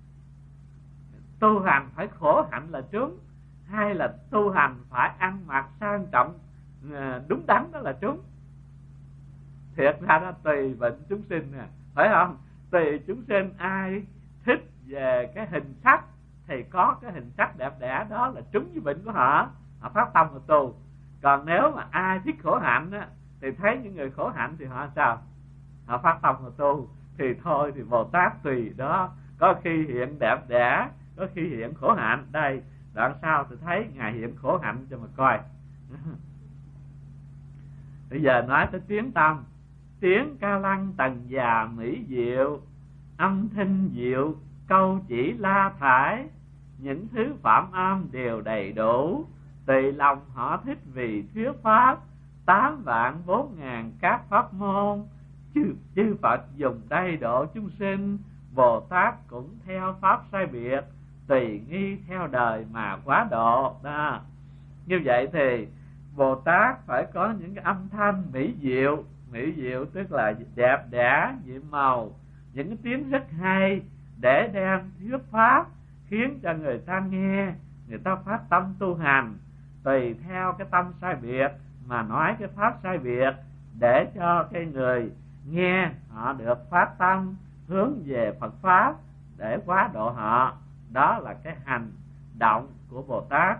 Tu hành phải khổ hạnh là trúng, hay là tu hành phải ăn mặc sang trọng đúng đắn đó là trúng? Thiệt ra nó tùy bệnh chúng sinh nè, phải không? Tùy chúng sinh, ai thích về cái hình sắc thì có cái hình sắc đẹp đẽ đó là trúng với bệnh của họ, họ phát tâm mà tu. Còn nếu mà ai thích khổ hạnh á, thì thấy những người khổ hạnh thì họ sao? Họ phát tâm mà tu. Thì thôi thì Bồ Tát tùy đó, có khi hiện đẹp đẽ, có khi hiện khổ hạnh. Đây đoạn sau thì thấy ngài hiện khổ hạnh cho mà coi. Bây giờ nói tới tiếng tâm. Tiếng ca lăng tần già mỹ diệu, âm thanh diệu câu chỉ la thải, những thứ phạm âm đều đầy đủ, tùy lòng họ thích vì thuyết pháp. Tám vạn bốn ngàn các pháp môn, chư, chư Phật dùng đây độ chúng sinh. Bồ Tát cũng theo pháp sai biệt, tùy nghi theo đời mà quá độ. Đó, như vậy thì Bồ Tát phải có những cái âm thanh mỹ diệu. Mỹ diệu tức là đẹp đẽ, nhiệm màu, những cái tiếng rất hay để đem thuyết pháp, khiến cho người ta nghe, người ta phát tâm tu hành. Tùy theo cái tâm sai biệt mà nói cái pháp sai biệt, để cho cái người nghe họ được phát tâm hướng về Phật pháp để quá độ họ. Đó là cái hành động của Bồ Tát.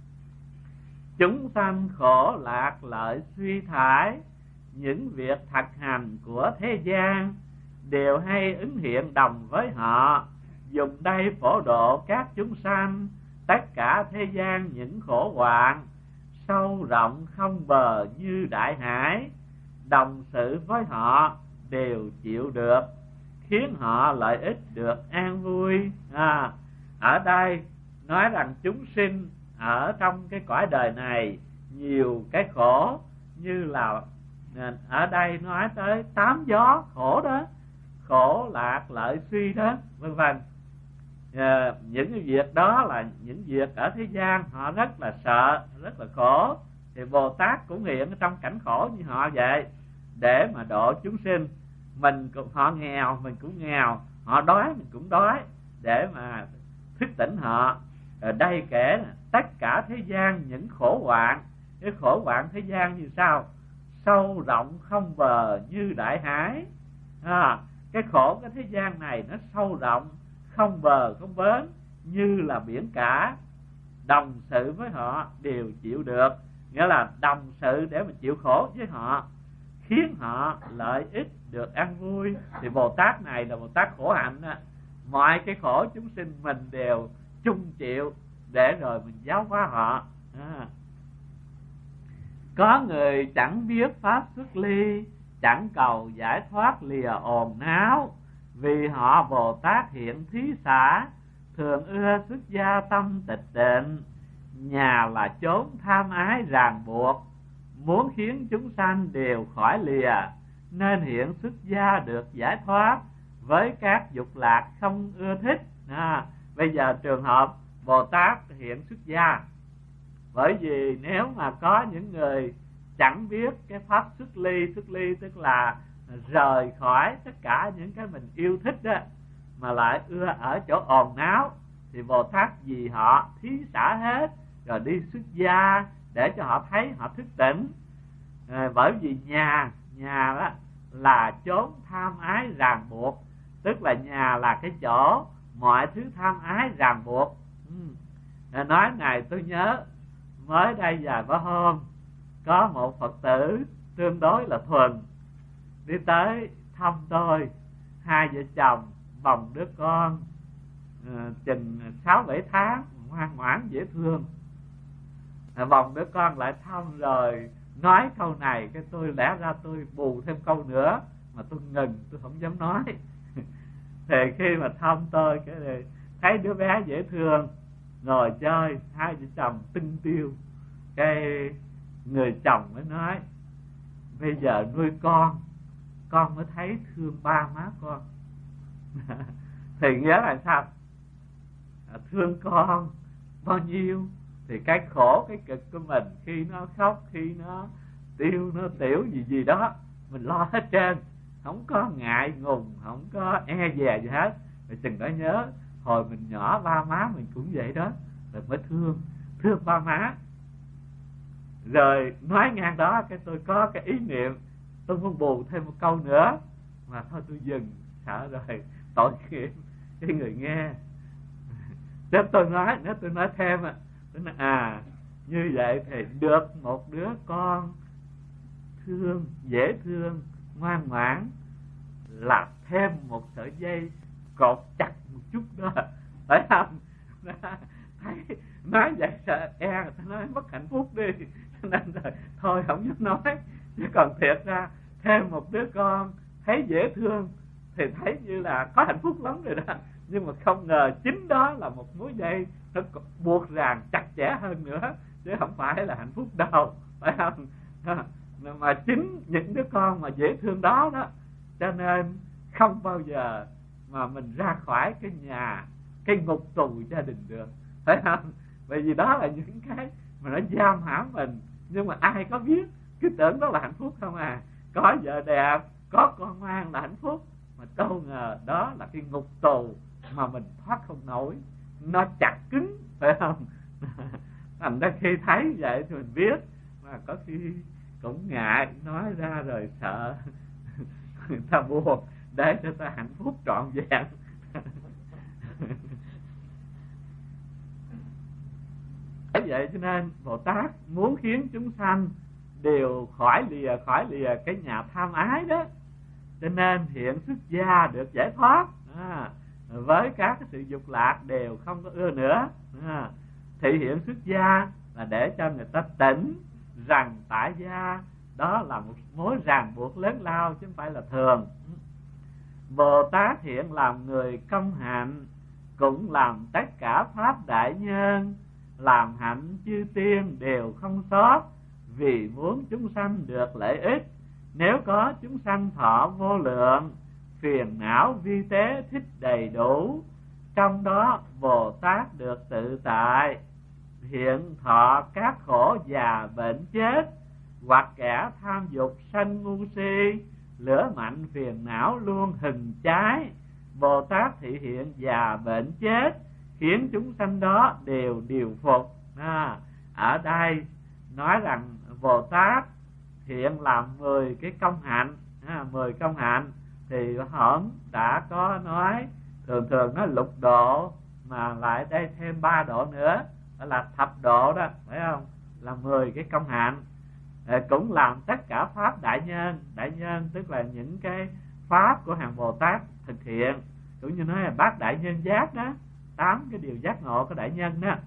Chúng sanh khổ lạc lợi suy thải, những việc thật hành của thế gian đều hay ứng hiện đồng với họ. Dùng đây phổ độ các chúng sanh, tất cả thế gian những khổ hoạn, sâu rộng không bờ như đại hải. Đồng sự với họ đều chịu được, khiến họ lợi ích được an vui. À, ở đây nói rằng chúng sinh ở trong cái cõi đời này nhiều cái khổ, như là ở đây nói tới tám gió khổ đó, khổ lạc lợi suy đó, vân vân. À, những cái việc đó là những việc ở thế gian họ rất là sợ, rất là khổ. Thì Bồ Tát cũng hiện trong cảnh khổ như họ vậy, để mà độ chúng sinh. Mình cũng, họ nghèo mình cũng nghèo, họ đói mình cũng đói, để mà thức tỉnh họ. Ở đây kể là tất cả thế gian những khổ hoạn. Cái khổ hoạn thế gian như sao? Sâu rộng không bờ như đại hải. À, cái khổ cái thế gian này nó sâu rộng, không bờ không bến, như là biển cả. Đồng sự với họ đều chịu được, nghĩa là đồng sự để mà chịu khổ với họ, khiến họ lợi ích được an vui. Thì Bồ Tát này là Bồ Tát khổ hạnh đó. Mọi cái khổ chúng sinh mình đều chung chịu, để rồi mình giáo hóa họ. À, có người chẳng biết pháp xuất ly, chẳng cầu giải thoát lìa ồn náo. Vì họ Bồ Tát hiện thí xã, thường ưa xuất gia tâm tịch định. Nhà là chốn tham ái ràng buộc, muốn khiến chúng sanh đều khỏi lìa. Nên hiện xuất gia được giải thoát, với các dục lạc không ưa thích. À, bây giờ trường hợp Bồ Tát hiện xuất gia, bởi vì nếu mà có những người chẳng biết cái pháp xuất ly, xuất ly tức là rời khỏi tất cả những cái mình yêu thích đó, mà lại ưa ở chỗ ồn náo, thì Bồ Tát vì họ thí xả hết, rồi đi xuất gia để cho họ thấy họ thức tỉnh. À, bởi vì nhà nhà đó là chốn tham ái ràng buộc, tức là nhà là cái chỗ mọi thứ tham ái ràng buộc. Ừ. Nói này tôi nhớ mới đây vài ba hôm có một Phật tử tương đối là thuần, đi tới thăm tôi. Hai vợ chồng bồng đứa con uh, chừng sáu bảy tháng, ngoan ngoãn dễ thương. À, bồng đứa con lại thăm rồi nói câu này, cái tôi lẽ ra tôi bù thêm câu nữa mà tôi ngừng, tôi không dám nói. Thì khi mà thăm tôi cái này, thấy đứa bé dễ thương ngồi chơi, hai vợ chồng tinh tiêu, cái người chồng mới nói bây giờ nuôi con, con mới thấy thương ba má con. Thì nghĩa là sao? À, thương con bao nhiêu thì cái khổ cái cực của mình, khi nó khóc, khi nó tiêu, nó tiểu gì gì đó, mình lo hết trơn, không có ngại ngùng, không có e dè gì hết. Rồi chừng đó nhớ hồi mình nhỏ ba má mình cũng vậy đó, rồi mới thương thương ba má. Rồi nói ngang đó cái tôi có cái ý niệm tôi muốn bù thêm một câu nữa, mà thôi tôi dừng, sợ rồi tội nghiệp cái người nghe. Nếu tôi nói nếu tôi nói thêm à, tôi nói à như vậy thì được một đứa con thương, dễ thương, ngoan ngoãn là thêm một sợi dây cột chặt một chút đó, phải không? Thấy nói vậy sợ e người ta nói mất hạnh phúc đi, cho nên rồi thôi không dám nói. Chứ còn thiệt ra thêm một đứa con thấy dễ thương thì thấy như là có hạnh phúc lắm rồi đó, nhưng mà không ngờ chính đó là một mối dây nó buộc ràng chặt chẽ hơn nữa, chứ không phải là hạnh phúc đâu, phải không? Mà chính những đứa con mà dễ thương đó đó, cho nên không bao giờ mà mình ra khỏi cái nhà, cái ngục tù gia đình được, phải không? Bởi vì đó là những cái mà nó giam hãm mình, nhưng mà ai có biết, cứ tưởng đó là hạnh phúc không à. Có vợ đẹp, có con ngoan là hạnh phúc, mà đâu ngờ đó là cái ngục tù mà mình thoát không nổi, nó chặt cứng, phải không? Thành ra khi thấy vậy thì mình biết, mà có khi cũng ngại nói ra rồi sợ người ta buồn, để cho ta hạnh phúc trọn vẹn. Bởi vậy cho nên Bồ Tát muốn khiến chúng sanh đều khỏi lìa khỏi lìa cái nhà tham ái đó, cho nên hiện xuất gia được giải thoát, à, với các cái sự dục lạc đều không có ưa nữa. À, thị hiện xuất gia là để cho người ta tỉnh rằng tại gia đó là một mối ràng buộc lớn lao chứ không phải là thường. Bồ Tát hiện làm người công hạnh, cũng làm tất cả pháp đại nhân, làm hạnh chư tiên đều không sót, vì muốn chúng sanh được lợi ích. Nếu có chúng sanh thọ vô lượng, phiền não vi tế thích đầy đủ, trong đó Bồ Tát được tự tại, hiện thọ các khổ già bệnh chết, hoặc kẻ tham dục sanh ngu si, lửa mạnh phiền não luôn hừng cháy. Bồ Tát thị hiện già bệnh chết, khiến chúng sanh đó đều điều phục. À, ở đây nói rằng Bồ Tát hiện làm mười cái công hạnh, à, mười công hạnh thì hổm đã có nói, thường thường nói lục độ, mà lại đây thêm ba độ nữa, đó là thập độ đó, phải không? Là mười cái công hạnh. À, cũng làm tất cả pháp đại nhân. Đại nhân tức là những cái pháp của hàng Bồ Tát thực hiện, cũng như nói là bát đại nhân giác đó, tám cái điều giác ngộ của đại nhân đó.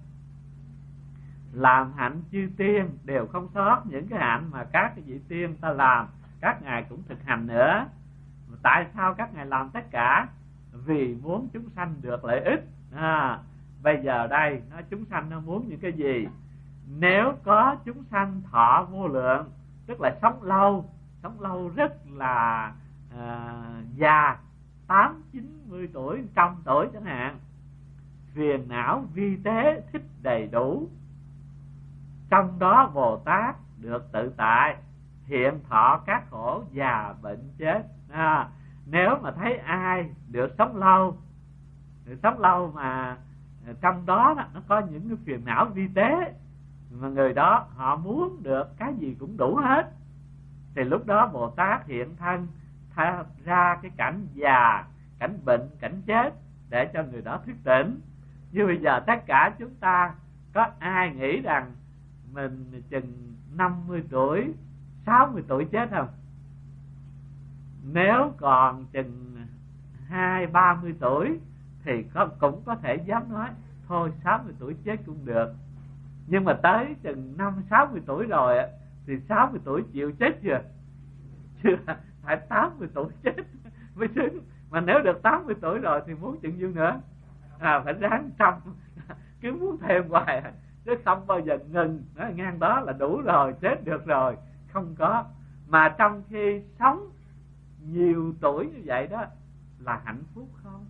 Làm hạnh chư tiên đều không sót, những cái hạnh mà các cái vị tiên ta làm, các ngài cũng thực hành nữa. Tại sao các ngài làm tất cả? Vì muốn chúng sanh được lợi ích. À, bây giờ đây nó chúng sanh nó muốn những cái gì? Nếu có chúng sanh thọ vô lượng, tức là sống lâu, sống lâu rất là à, già, tám chín mươi tuổi, trăm tuổi chẳng hạn, phiền não vi tế thích đầy đủ, trong đó Bồ Tát được tự tại, hiện thọ các khổ già bệnh chết. À, nếu mà thấy ai được sống lâu, được sống lâu mà trong đó nó có những cái phiền não vi tế, mà người đó họ muốn được cái gì cũng đủ hết, thì lúc đó Bồ Tát hiện thân tha ra cái cảnh già, cảnh bệnh, cảnh chết, để cho người đó thức tỉnh. Như bây giờ tất cả chúng ta có ai nghĩ rằng mình chừng năm mươi tuổi, sáu mươi tuổi chết không? Nếu còn chừng hai ba mươi tuổi thì có, cũng có thể dám nói thôi sáu mươi tuổi chết cũng được. Nhưng mà tới chừng năm sáu mươi tuổi rồi thì sáu mươi tuổi chịu chết chưa? Chưa, phải tám mươi tuổi chết mới xứng. Mà nếu được tám mươi tuổi rồi thì muốn chừng nhiêu nữa? À, phải ráng xong, cứ muốn thêm hoài chứ không bao giờ ngừng. Nói ngang đó là đủ rồi, chết được rồi. Không có. Mà trong khi sống nhiều tuổi như vậy đó là hạnh phúc không?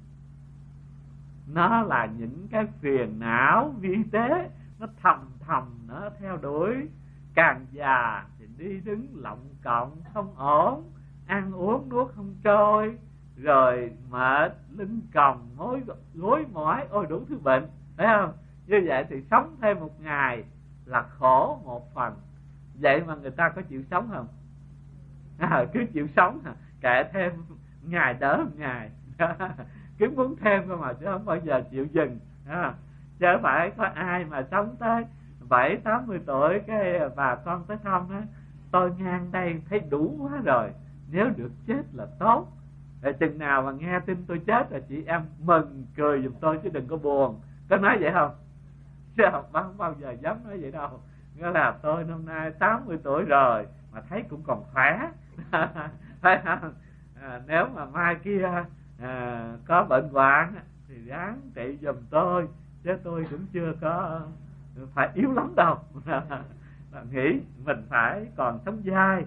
Nó là những cái phiền não vi tế, nó thầm thầm nó theo đuổi. Càng già thì đi đứng lọng cộng không ổn, ăn uống nuốt không trôi, rồi mệt lưng còng gối gối mỏi, ôi đủ thứ bệnh, phải không? Như vậy thì sống thêm một ngày là khổ một phần. Vậy mà người ta có chịu sống không? À, cứ chịu sống hả? Kệ thêm ngày đỡ một ngày cứ muốn thêm cơ mà, chứ không bao giờ chịu dừng. À, chứ phải có ai mà sống tới bảy tám mươi tuổi cái bà con tới thăm á, tôi ngang đây thấy đủ quá rồi, nếu được chết là tốt. Rồi chừng nào mà nghe tin tôi chết rồi chị em mừng cười giùm tôi chứ đừng có buồn. Có nói vậy không? Chứ không, không bao giờ dám nói vậy đâu. Nghĩa là tôi năm nay tám mươi tuổi rồi mà thấy cũng còn khỏe phải không? À, nếu mà mai kia à, có bệnh hoạn thì ráng trị giùm tôi, chứ tôi cũng chưa có phải yếu lắm đâu. Nghĩ mình phải còn sống dai.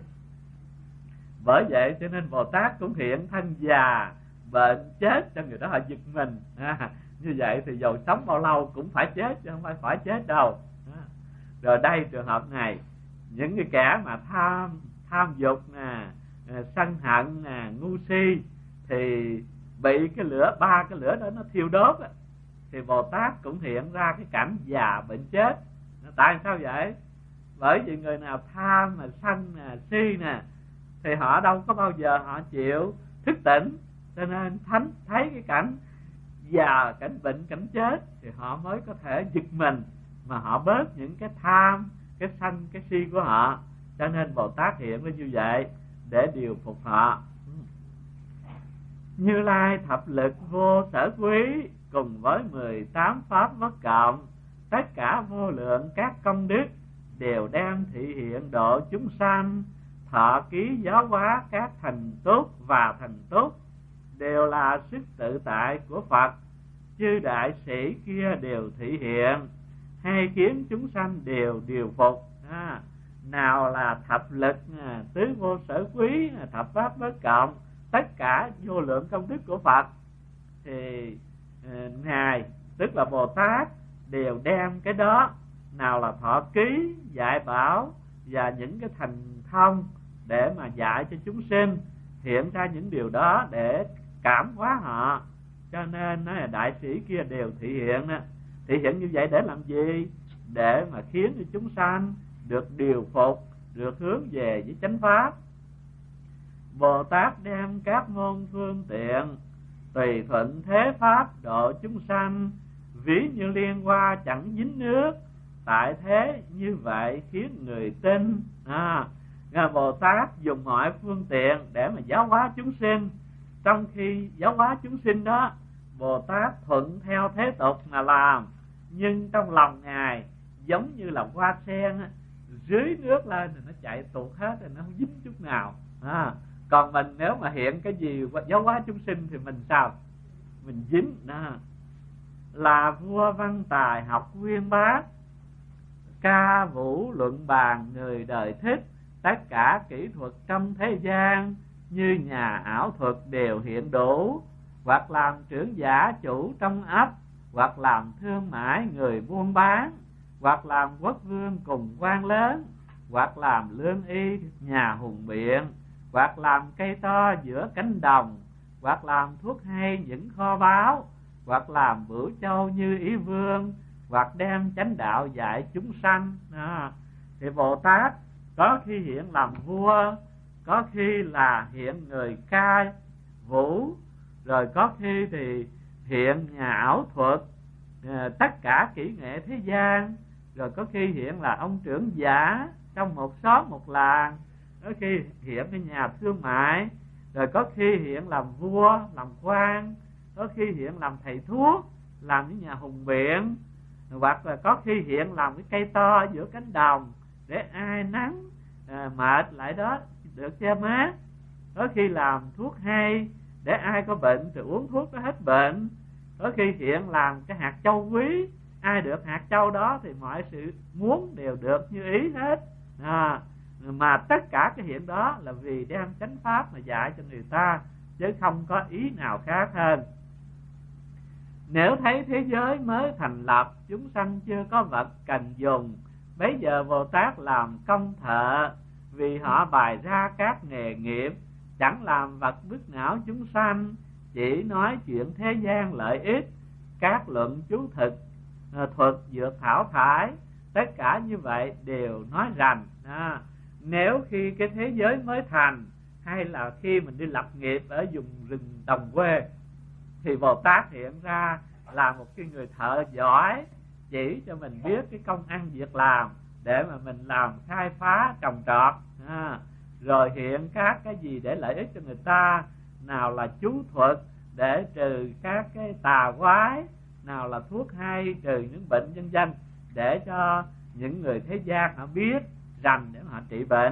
Bởi vậy cho nên Bồ Tát cũng hiện thân già bệnh chết cho người đó họ giật mình. À, như vậy thì dầu sống bao lâu cũng phải chết, chứ không phải khỏi chết đâu. À, rồi đây trường hợp này, những cái kẻ mà tham tham dục nè, sân hận nè, ngu si thì bị cái lửa, ba cái lửa đó nó thiêu đốt á, thì Bồ Tát cũng hiện ra cái cảnh già bệnh chết. Tại sao vậy? Bởi vì người nào tham mà sân nè, si nè thì họ đâu có bao giờ họ chịu thức tỉnh, cho nên thánh thấy cái cảnh già, cảnh bệnh, cảnh chết thì họ mới có thể giật mình mà họ bớt những cái tham, cái sân, cái si của họ. Cho nên Bồ Tát hiện lên như vậy để điều phục họ. Như Lai thập lực vô sở quý, cùng với mười tám pháp bất cộng, tất cả vô lượng các công đức đều đem thị hiện độ chúng sanh. Thọ ký giáo hóa các thành tốt và thành tốt đều là sức tự tại của Phật. Chư đại sĩ kia đều thị hiện, hay khiến chúng sanh đều điều phục. À, nào là thập lực, à, tứ vô sở quý, à, thập pháp bất cộng, tất cả vô lượng công đức của Phật thì à, Ngài tức là Bồ Tát đều đem cái đó, nào là thọ ký, dạy bảo và những cái thành thông để mà dạy cho chúng sinh, hiện ra những điều đó để cảm hóa họ. Cho nên nói là đại sĩ kia đều thị hiện đó. Thị hiện như vậy để làm gì? Để mà khiến cho chúng sanh được điều phục, được hướng về với chánh pháp. Bồ Tát đem các môn phương tiện tùy thuận thế pháp độ chúng sanh, ví như liên hoa chẳng dính nước, tại thế như vậy khiến người tin. À, Bồ Tát dùng mọi phương tiện để mà giáo hóa chúng sinh. Trong khi giáo hóa chúng sinh đó, Bồ Tát thuận theo thế tục mà làm, nhưng trong lòng Ngài giống như là hoa sen á, dưới nước lên thì nó chạy tuột hết rồi, nó không dính chút nào. À, còn mình nếu mà hiện cái gì giáo hóa chúng sinh thì mình sao? Mình dính. À, là vua văn tài học uyên bác, ca vũ luận bàn người đời thích, tất cả kỹ thuật trong thế gian như nhà ảo thuật đều hiện đủ, hoặc làm trưởng giả chủ trong ấp, hoặc làm thương mại người buôn bán, hoặc làm quốc vương cùng quan lớn, hoặc làm lương y nhà hùng biện, hoặc làm cây to giữa cánh đồng, hoặc làm thuốc hay những kho báu, hoặc làm bửu châu như ý vương, hoặc đem chánh đạo dạy chúng sanh. À, thì Bồ Tát có khi hiện làm vua, có khi là hiện người ca vũ, rồi có khi thì hiện nhà ảo thuật, tất cả kỹ nghệ thế gian, rồi có khi hiện là ông trưởng giả trong một xóm một làng, có khi hiện cái nhà thương mại, rồi có khi hiện làm vua, làm quan, có khi hiện làm thầy thuốc, làm những nhà hùng biện, hoặc là có khi hiện làm cái cây to giữa cánh đồng để ai nắng à, mệt lại đó được che mát, có khi làm thuốc hay để ai có bệnh thì uống thuốc nó hết bệnh, có khi hiện làm cái hạt châu quý, ai được hạt châu đó thì mọi sự muốn đều được như ý hết à, mà tất cả cái hiện đó là vì đem chánh pháp mà dạy cho người ta, chứ không có ý nào khác hơn. Nếu thấy thế giới mới thành lập, chúng sanh chưa có vật cần dùng, bấy giờ Bồ Tát làm công thợ, vì họ bày ra các nghề nghiệp, chẳng làm vật bức não chúng sanh, chỉ nói chuyện thế gian lợi ích, các luận chú thực, thuật dược thảo thải, tất cả như vậy đều nói rành à, nếu khi cái thế giới mới thành, hay là khi mình đi lập nghiệp ở vùng rừng đồng quê, thì Bồ Tát hiện ra là một cái người thợ giỏi, chỉ cho mình biết cái công ăn việc làm để mà mình làm khai phá trồng trọt à, rồi hiện các cái gì để lợi ích cho người ta, nào là chú thuật để trừ các cái tà quái, nào là thuốc hay trừ những bệnh vân vân, để cho những người thế gian họ biết rành để họ trị bệnh.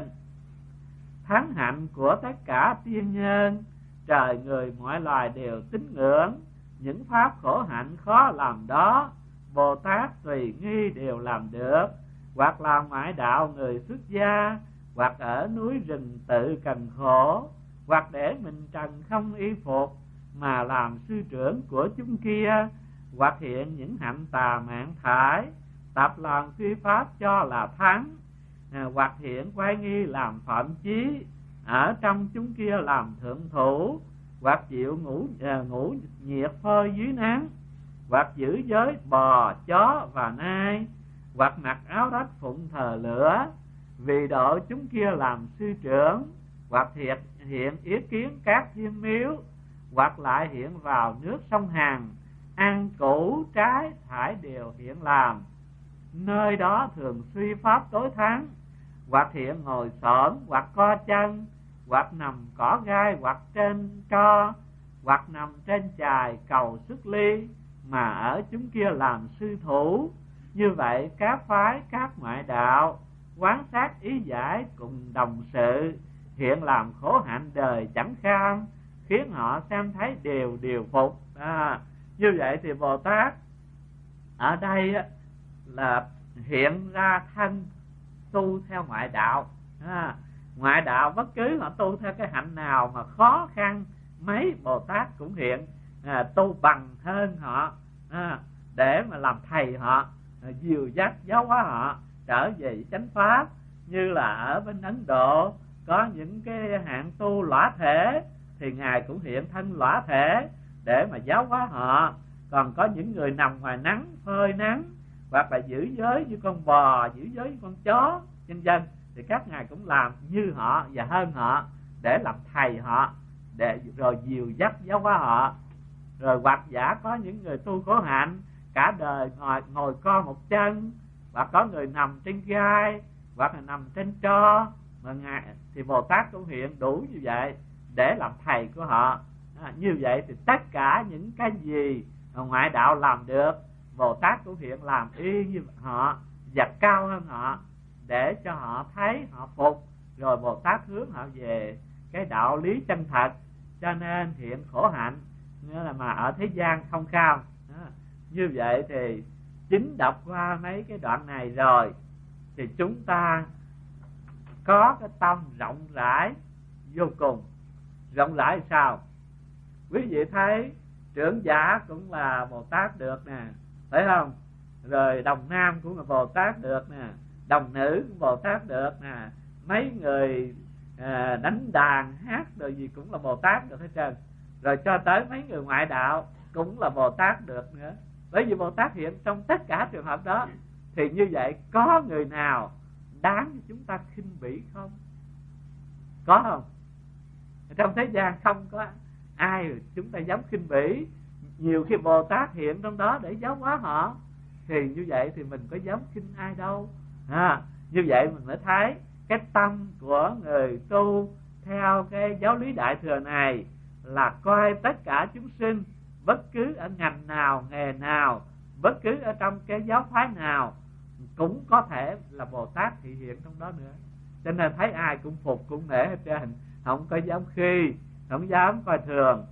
Thắng hạnh của tất cả tiên nhân, trời người mọi loài đều tín ngưỡng, những pháp khổ hạnh khó làm đó, Bồ Tát tùy nghi đều làm được, hoặc làm ngoại đạo người xuất gia, hoặc ở núi rừng tự cần khổ, hoặc để mình trần không y phục mà làm sư trưởng của chúng kia, hoặc hiện những hạnh tà mạng thải, tập làm phi pháp cho là thắng, à, hoặc hiện quay nghi làm phạm chí, ở trong chúng kia làm thượng thủ, hoặc chịu ngủ à, ngủ nhiệt phơi dưới nắng, hoặc giữ giới bò chó và nai, hoặc mặc áo rách phụng thờ lửa, vì độ chúng kia làm sư trưởng, hoặc hiện hiện ý kiến các thiên miếu, hoặc lại hiện vào nước sông Hằng, ăn củ trái thải đều hiện làm, nơi đó thường suy pháp tối thắng, hoặc hiện ngồi xổm, hoặc co chân, hoặc nằm cỏ gai, hoặc trên tro, hoặc nằm trên chài cầu sức ly, mà ở chúng kia làm sư thủ. Như vậy các phái các ngoại đạo quán sát ý giải cùng đồng sự, hiện làm khổ hạnh đời chẳng kham, khiến họ xem thấy đều điều phục à, như vậy thì Bồ Tát ở đây là hiện ra thân tu theo ngoại đạo à, ngoại đạo bất cứ họ tu theo cái hạnh nào mà khó khăn mấy, Bồ Tát cũng hiện à, tu bằng hơn họ à, để mà làm thầy họ, à, dìu dắt giáo hóa họ trở về chánh pháp. Như là ở bên Ấn Độ có những cái hạng tu lõa thể, thì Ngài cũng hiện thân lõa thể để mà giáo hóa họ. Còn có những người nằm ngoài nắng phơi nắng, hoặc là giữ giới như con bò, giữ giới như con chó vân vân, thì các ngài cũng làm như họ và hơn họ để làm thầy họ, để rồi dìu dắt giáo hóa họ. Rồi hoặc giả có những người tu khổ hạnh cả đời ngồi ngồi co một chân, hoặc có người nằm trên gai, hoặc là nằm trên tro, mà ngài thì Bồ Tát cũng hiện đủ như vậy để làm thầy của họ à, như vậy thì tất cả những cái gì mà ngoại đạo làm được, Bồ Tát cũng hiện làm y như họ và cao hơn họ, để cho họ thấy họ phục, rồi Bồ Tát hướng họ về cái đạo lý chân thật. Cho nên hiện khổ hạnh nghĩa là mà ở thế gian không cao đó. Như vậy thì chính đọc qua mấy cái đoạn này rồi thì chúng ta có cái tâm rộng rãi vô cùng. Rộng rãi sao? Quý vị thấy trưởng giả cũng là Bồ Tát được nè, phải không? Rồi đồng nam cũng là Bồ Tát được nè, đồng nữ cũng Bồ Tát được nè, mấy người à, đánh đàn hát rồi gì cũng là Bồ Tát được hết trơn. Rồi cho tới mấy người ngoại đạo cũng là Bồ Tát được nữa. Bởi vì Bồ Tát hiện trong tất cả trường hợp đó. Thì như vậy có người nào đáng cho chúng ta khinh bỉ không? Có không? Trong thế gian không có ai chúng ta dám khinh bỉ. Nhiều khi Bồ Tát hiện trong đó để giáo hóa họ, thì như vậy thì mình có dám khinh ai đâu à, như vậy mình mới thấy cái tâm của người tu theo cái giáo lý Đại Thừa này là coi tất cả chúng sinh bất cứ ở ngành nào, nghề nào, bất cứ ở trong cái giáo phái nào cũng có thể là Bồ Tát thị hiện trong đó nữa. Cho nên thấy ai cũng phục, cũng nể hết trơn, không có dám khi, không dám coi thường.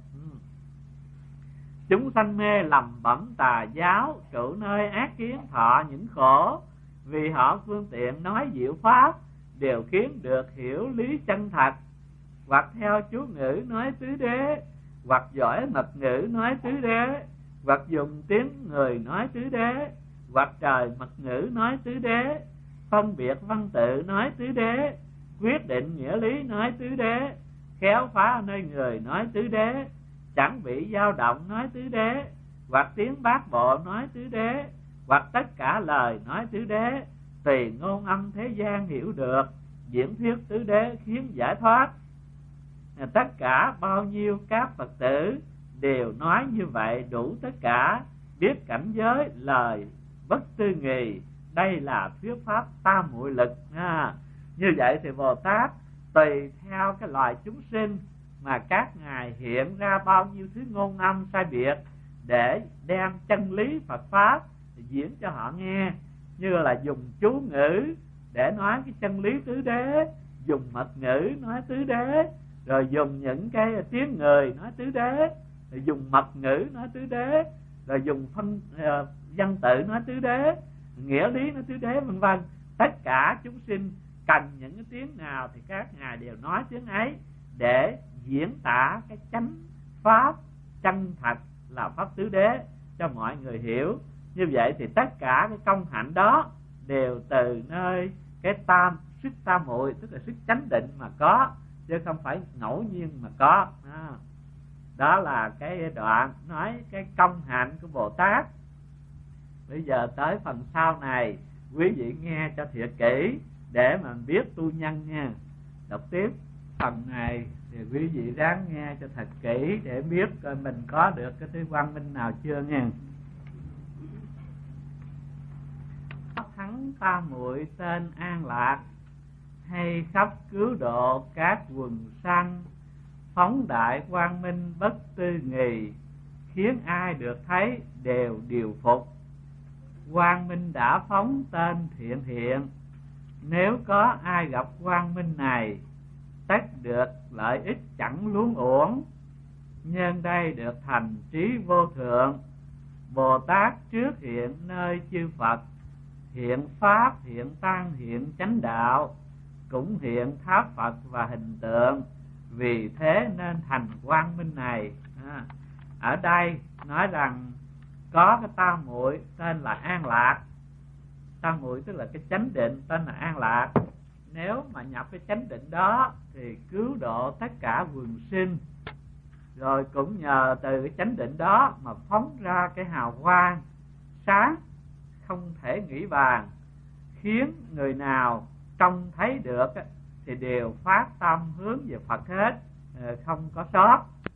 Chúng sanh mê lầm bẩm tà giáo, trụ nơi ác kiến thọ những khổ, vì họ phương tiện nói diệu pháp, đều khiến được hiểu lý chân thật. Hoặc theo chú ngữ nói tứ đế, hoặc giỏi mật ngữ nói tứ đế, hoặc dùng tiếng người nói tứ đế, hoặc trời mật ngữ nói tứ đế, phân biệt văn tự nói tứ đế, quyết định nghĩa lý nói tứ đế, khéo phá nơi người nói tứ đế, chẳng bị dao động nói tứ đế, hoặc tiếng bát bộ nói tứ đế, hoặc tất cả lời nói tứ đế, tùy ngôn âm thế gian hiểu được, diễn thuyết tứ đế khiến giải thoát. Tất cả bao nhiêu các Phật tử đều nói như vậy đủ tất cả, biết cảnh giới lời bất tư nghì, đây là thuyết pháp tam muội lực. À, như vậy thì Bồ Tát tùy theo cái loài chúng sinh mà các ngài hiện ra bao nhiêu thứ ngôn âm sai biệt để đem chân lý Phật pháp diễn cho họ nghe, như là dùng chú ngữ để nói cái chân lý tứ đế, dùng mật ngữ nói tứ đế, rồi dùng những cái tiếng người nói tứ đế, rồi dùng mật ngữ nói tứ đế, rồi dùng phân uh, văn tự nói tứ đế, nghĩa lý nói tứ đế, vân vân. Tất cả chúng sinh cần những cái tiếng nào thì các ngài đều nói tiếng ấy để diễn tả cái chánh pháp chân thật là pháp tứ đế cho mọi người hiểu. Như vậy thì tất cả cái công hạnh đó đều từ nơi cái tam sức tam muội, tức là sức chánh định mà có, chứ không phải ngẫu nhiên mà có. À, đó là cái đoạn nói cái công hạnh của Bồ Tát. Bây giờ tới phần sau này quý vị nghe cho thiệt kỹ để mà biết tu nhân nha. Đọc tiếp phần này thì quý vị ráng nghe cho thật kỹ để biết coi mình có được cái thứ quang minh nào chưa nha. Thắng tam muội tên An Lạc, hay khắp cứu độ các quần sanh, phóng đại quang minh bất tư nghì, khiến ai được thấy đều điều phục. Quang minh đã phóng tên thiện hiện, nếu có ai gặp quang minh này, tất được lợi ích chẳng luống uổng. Nhân đây được thành trí vô thượng, Bồ Tát trước hiện nơi chư Phật, hiện pháp, hiện tăng, hiện chánh đạo, cũng hiện tháp Phật và hình tượng, vì thế nên thành quang minh này. À, ở đây nói rằng có cái tam muội tên là An Lạc. Tam muội tức là cái chánh định tên là An Lạc. Nếu mà nhập cái chánh định đó thì cứu độ tất cả quần sinh, rồi cũng nhờ từ cái chánh định đó mà phóng ra cái hào quang sáng không thể nghĩ bàn, khiến người nào trông thấy được thì đều phát tâm hướng về Phật hết, không có sót.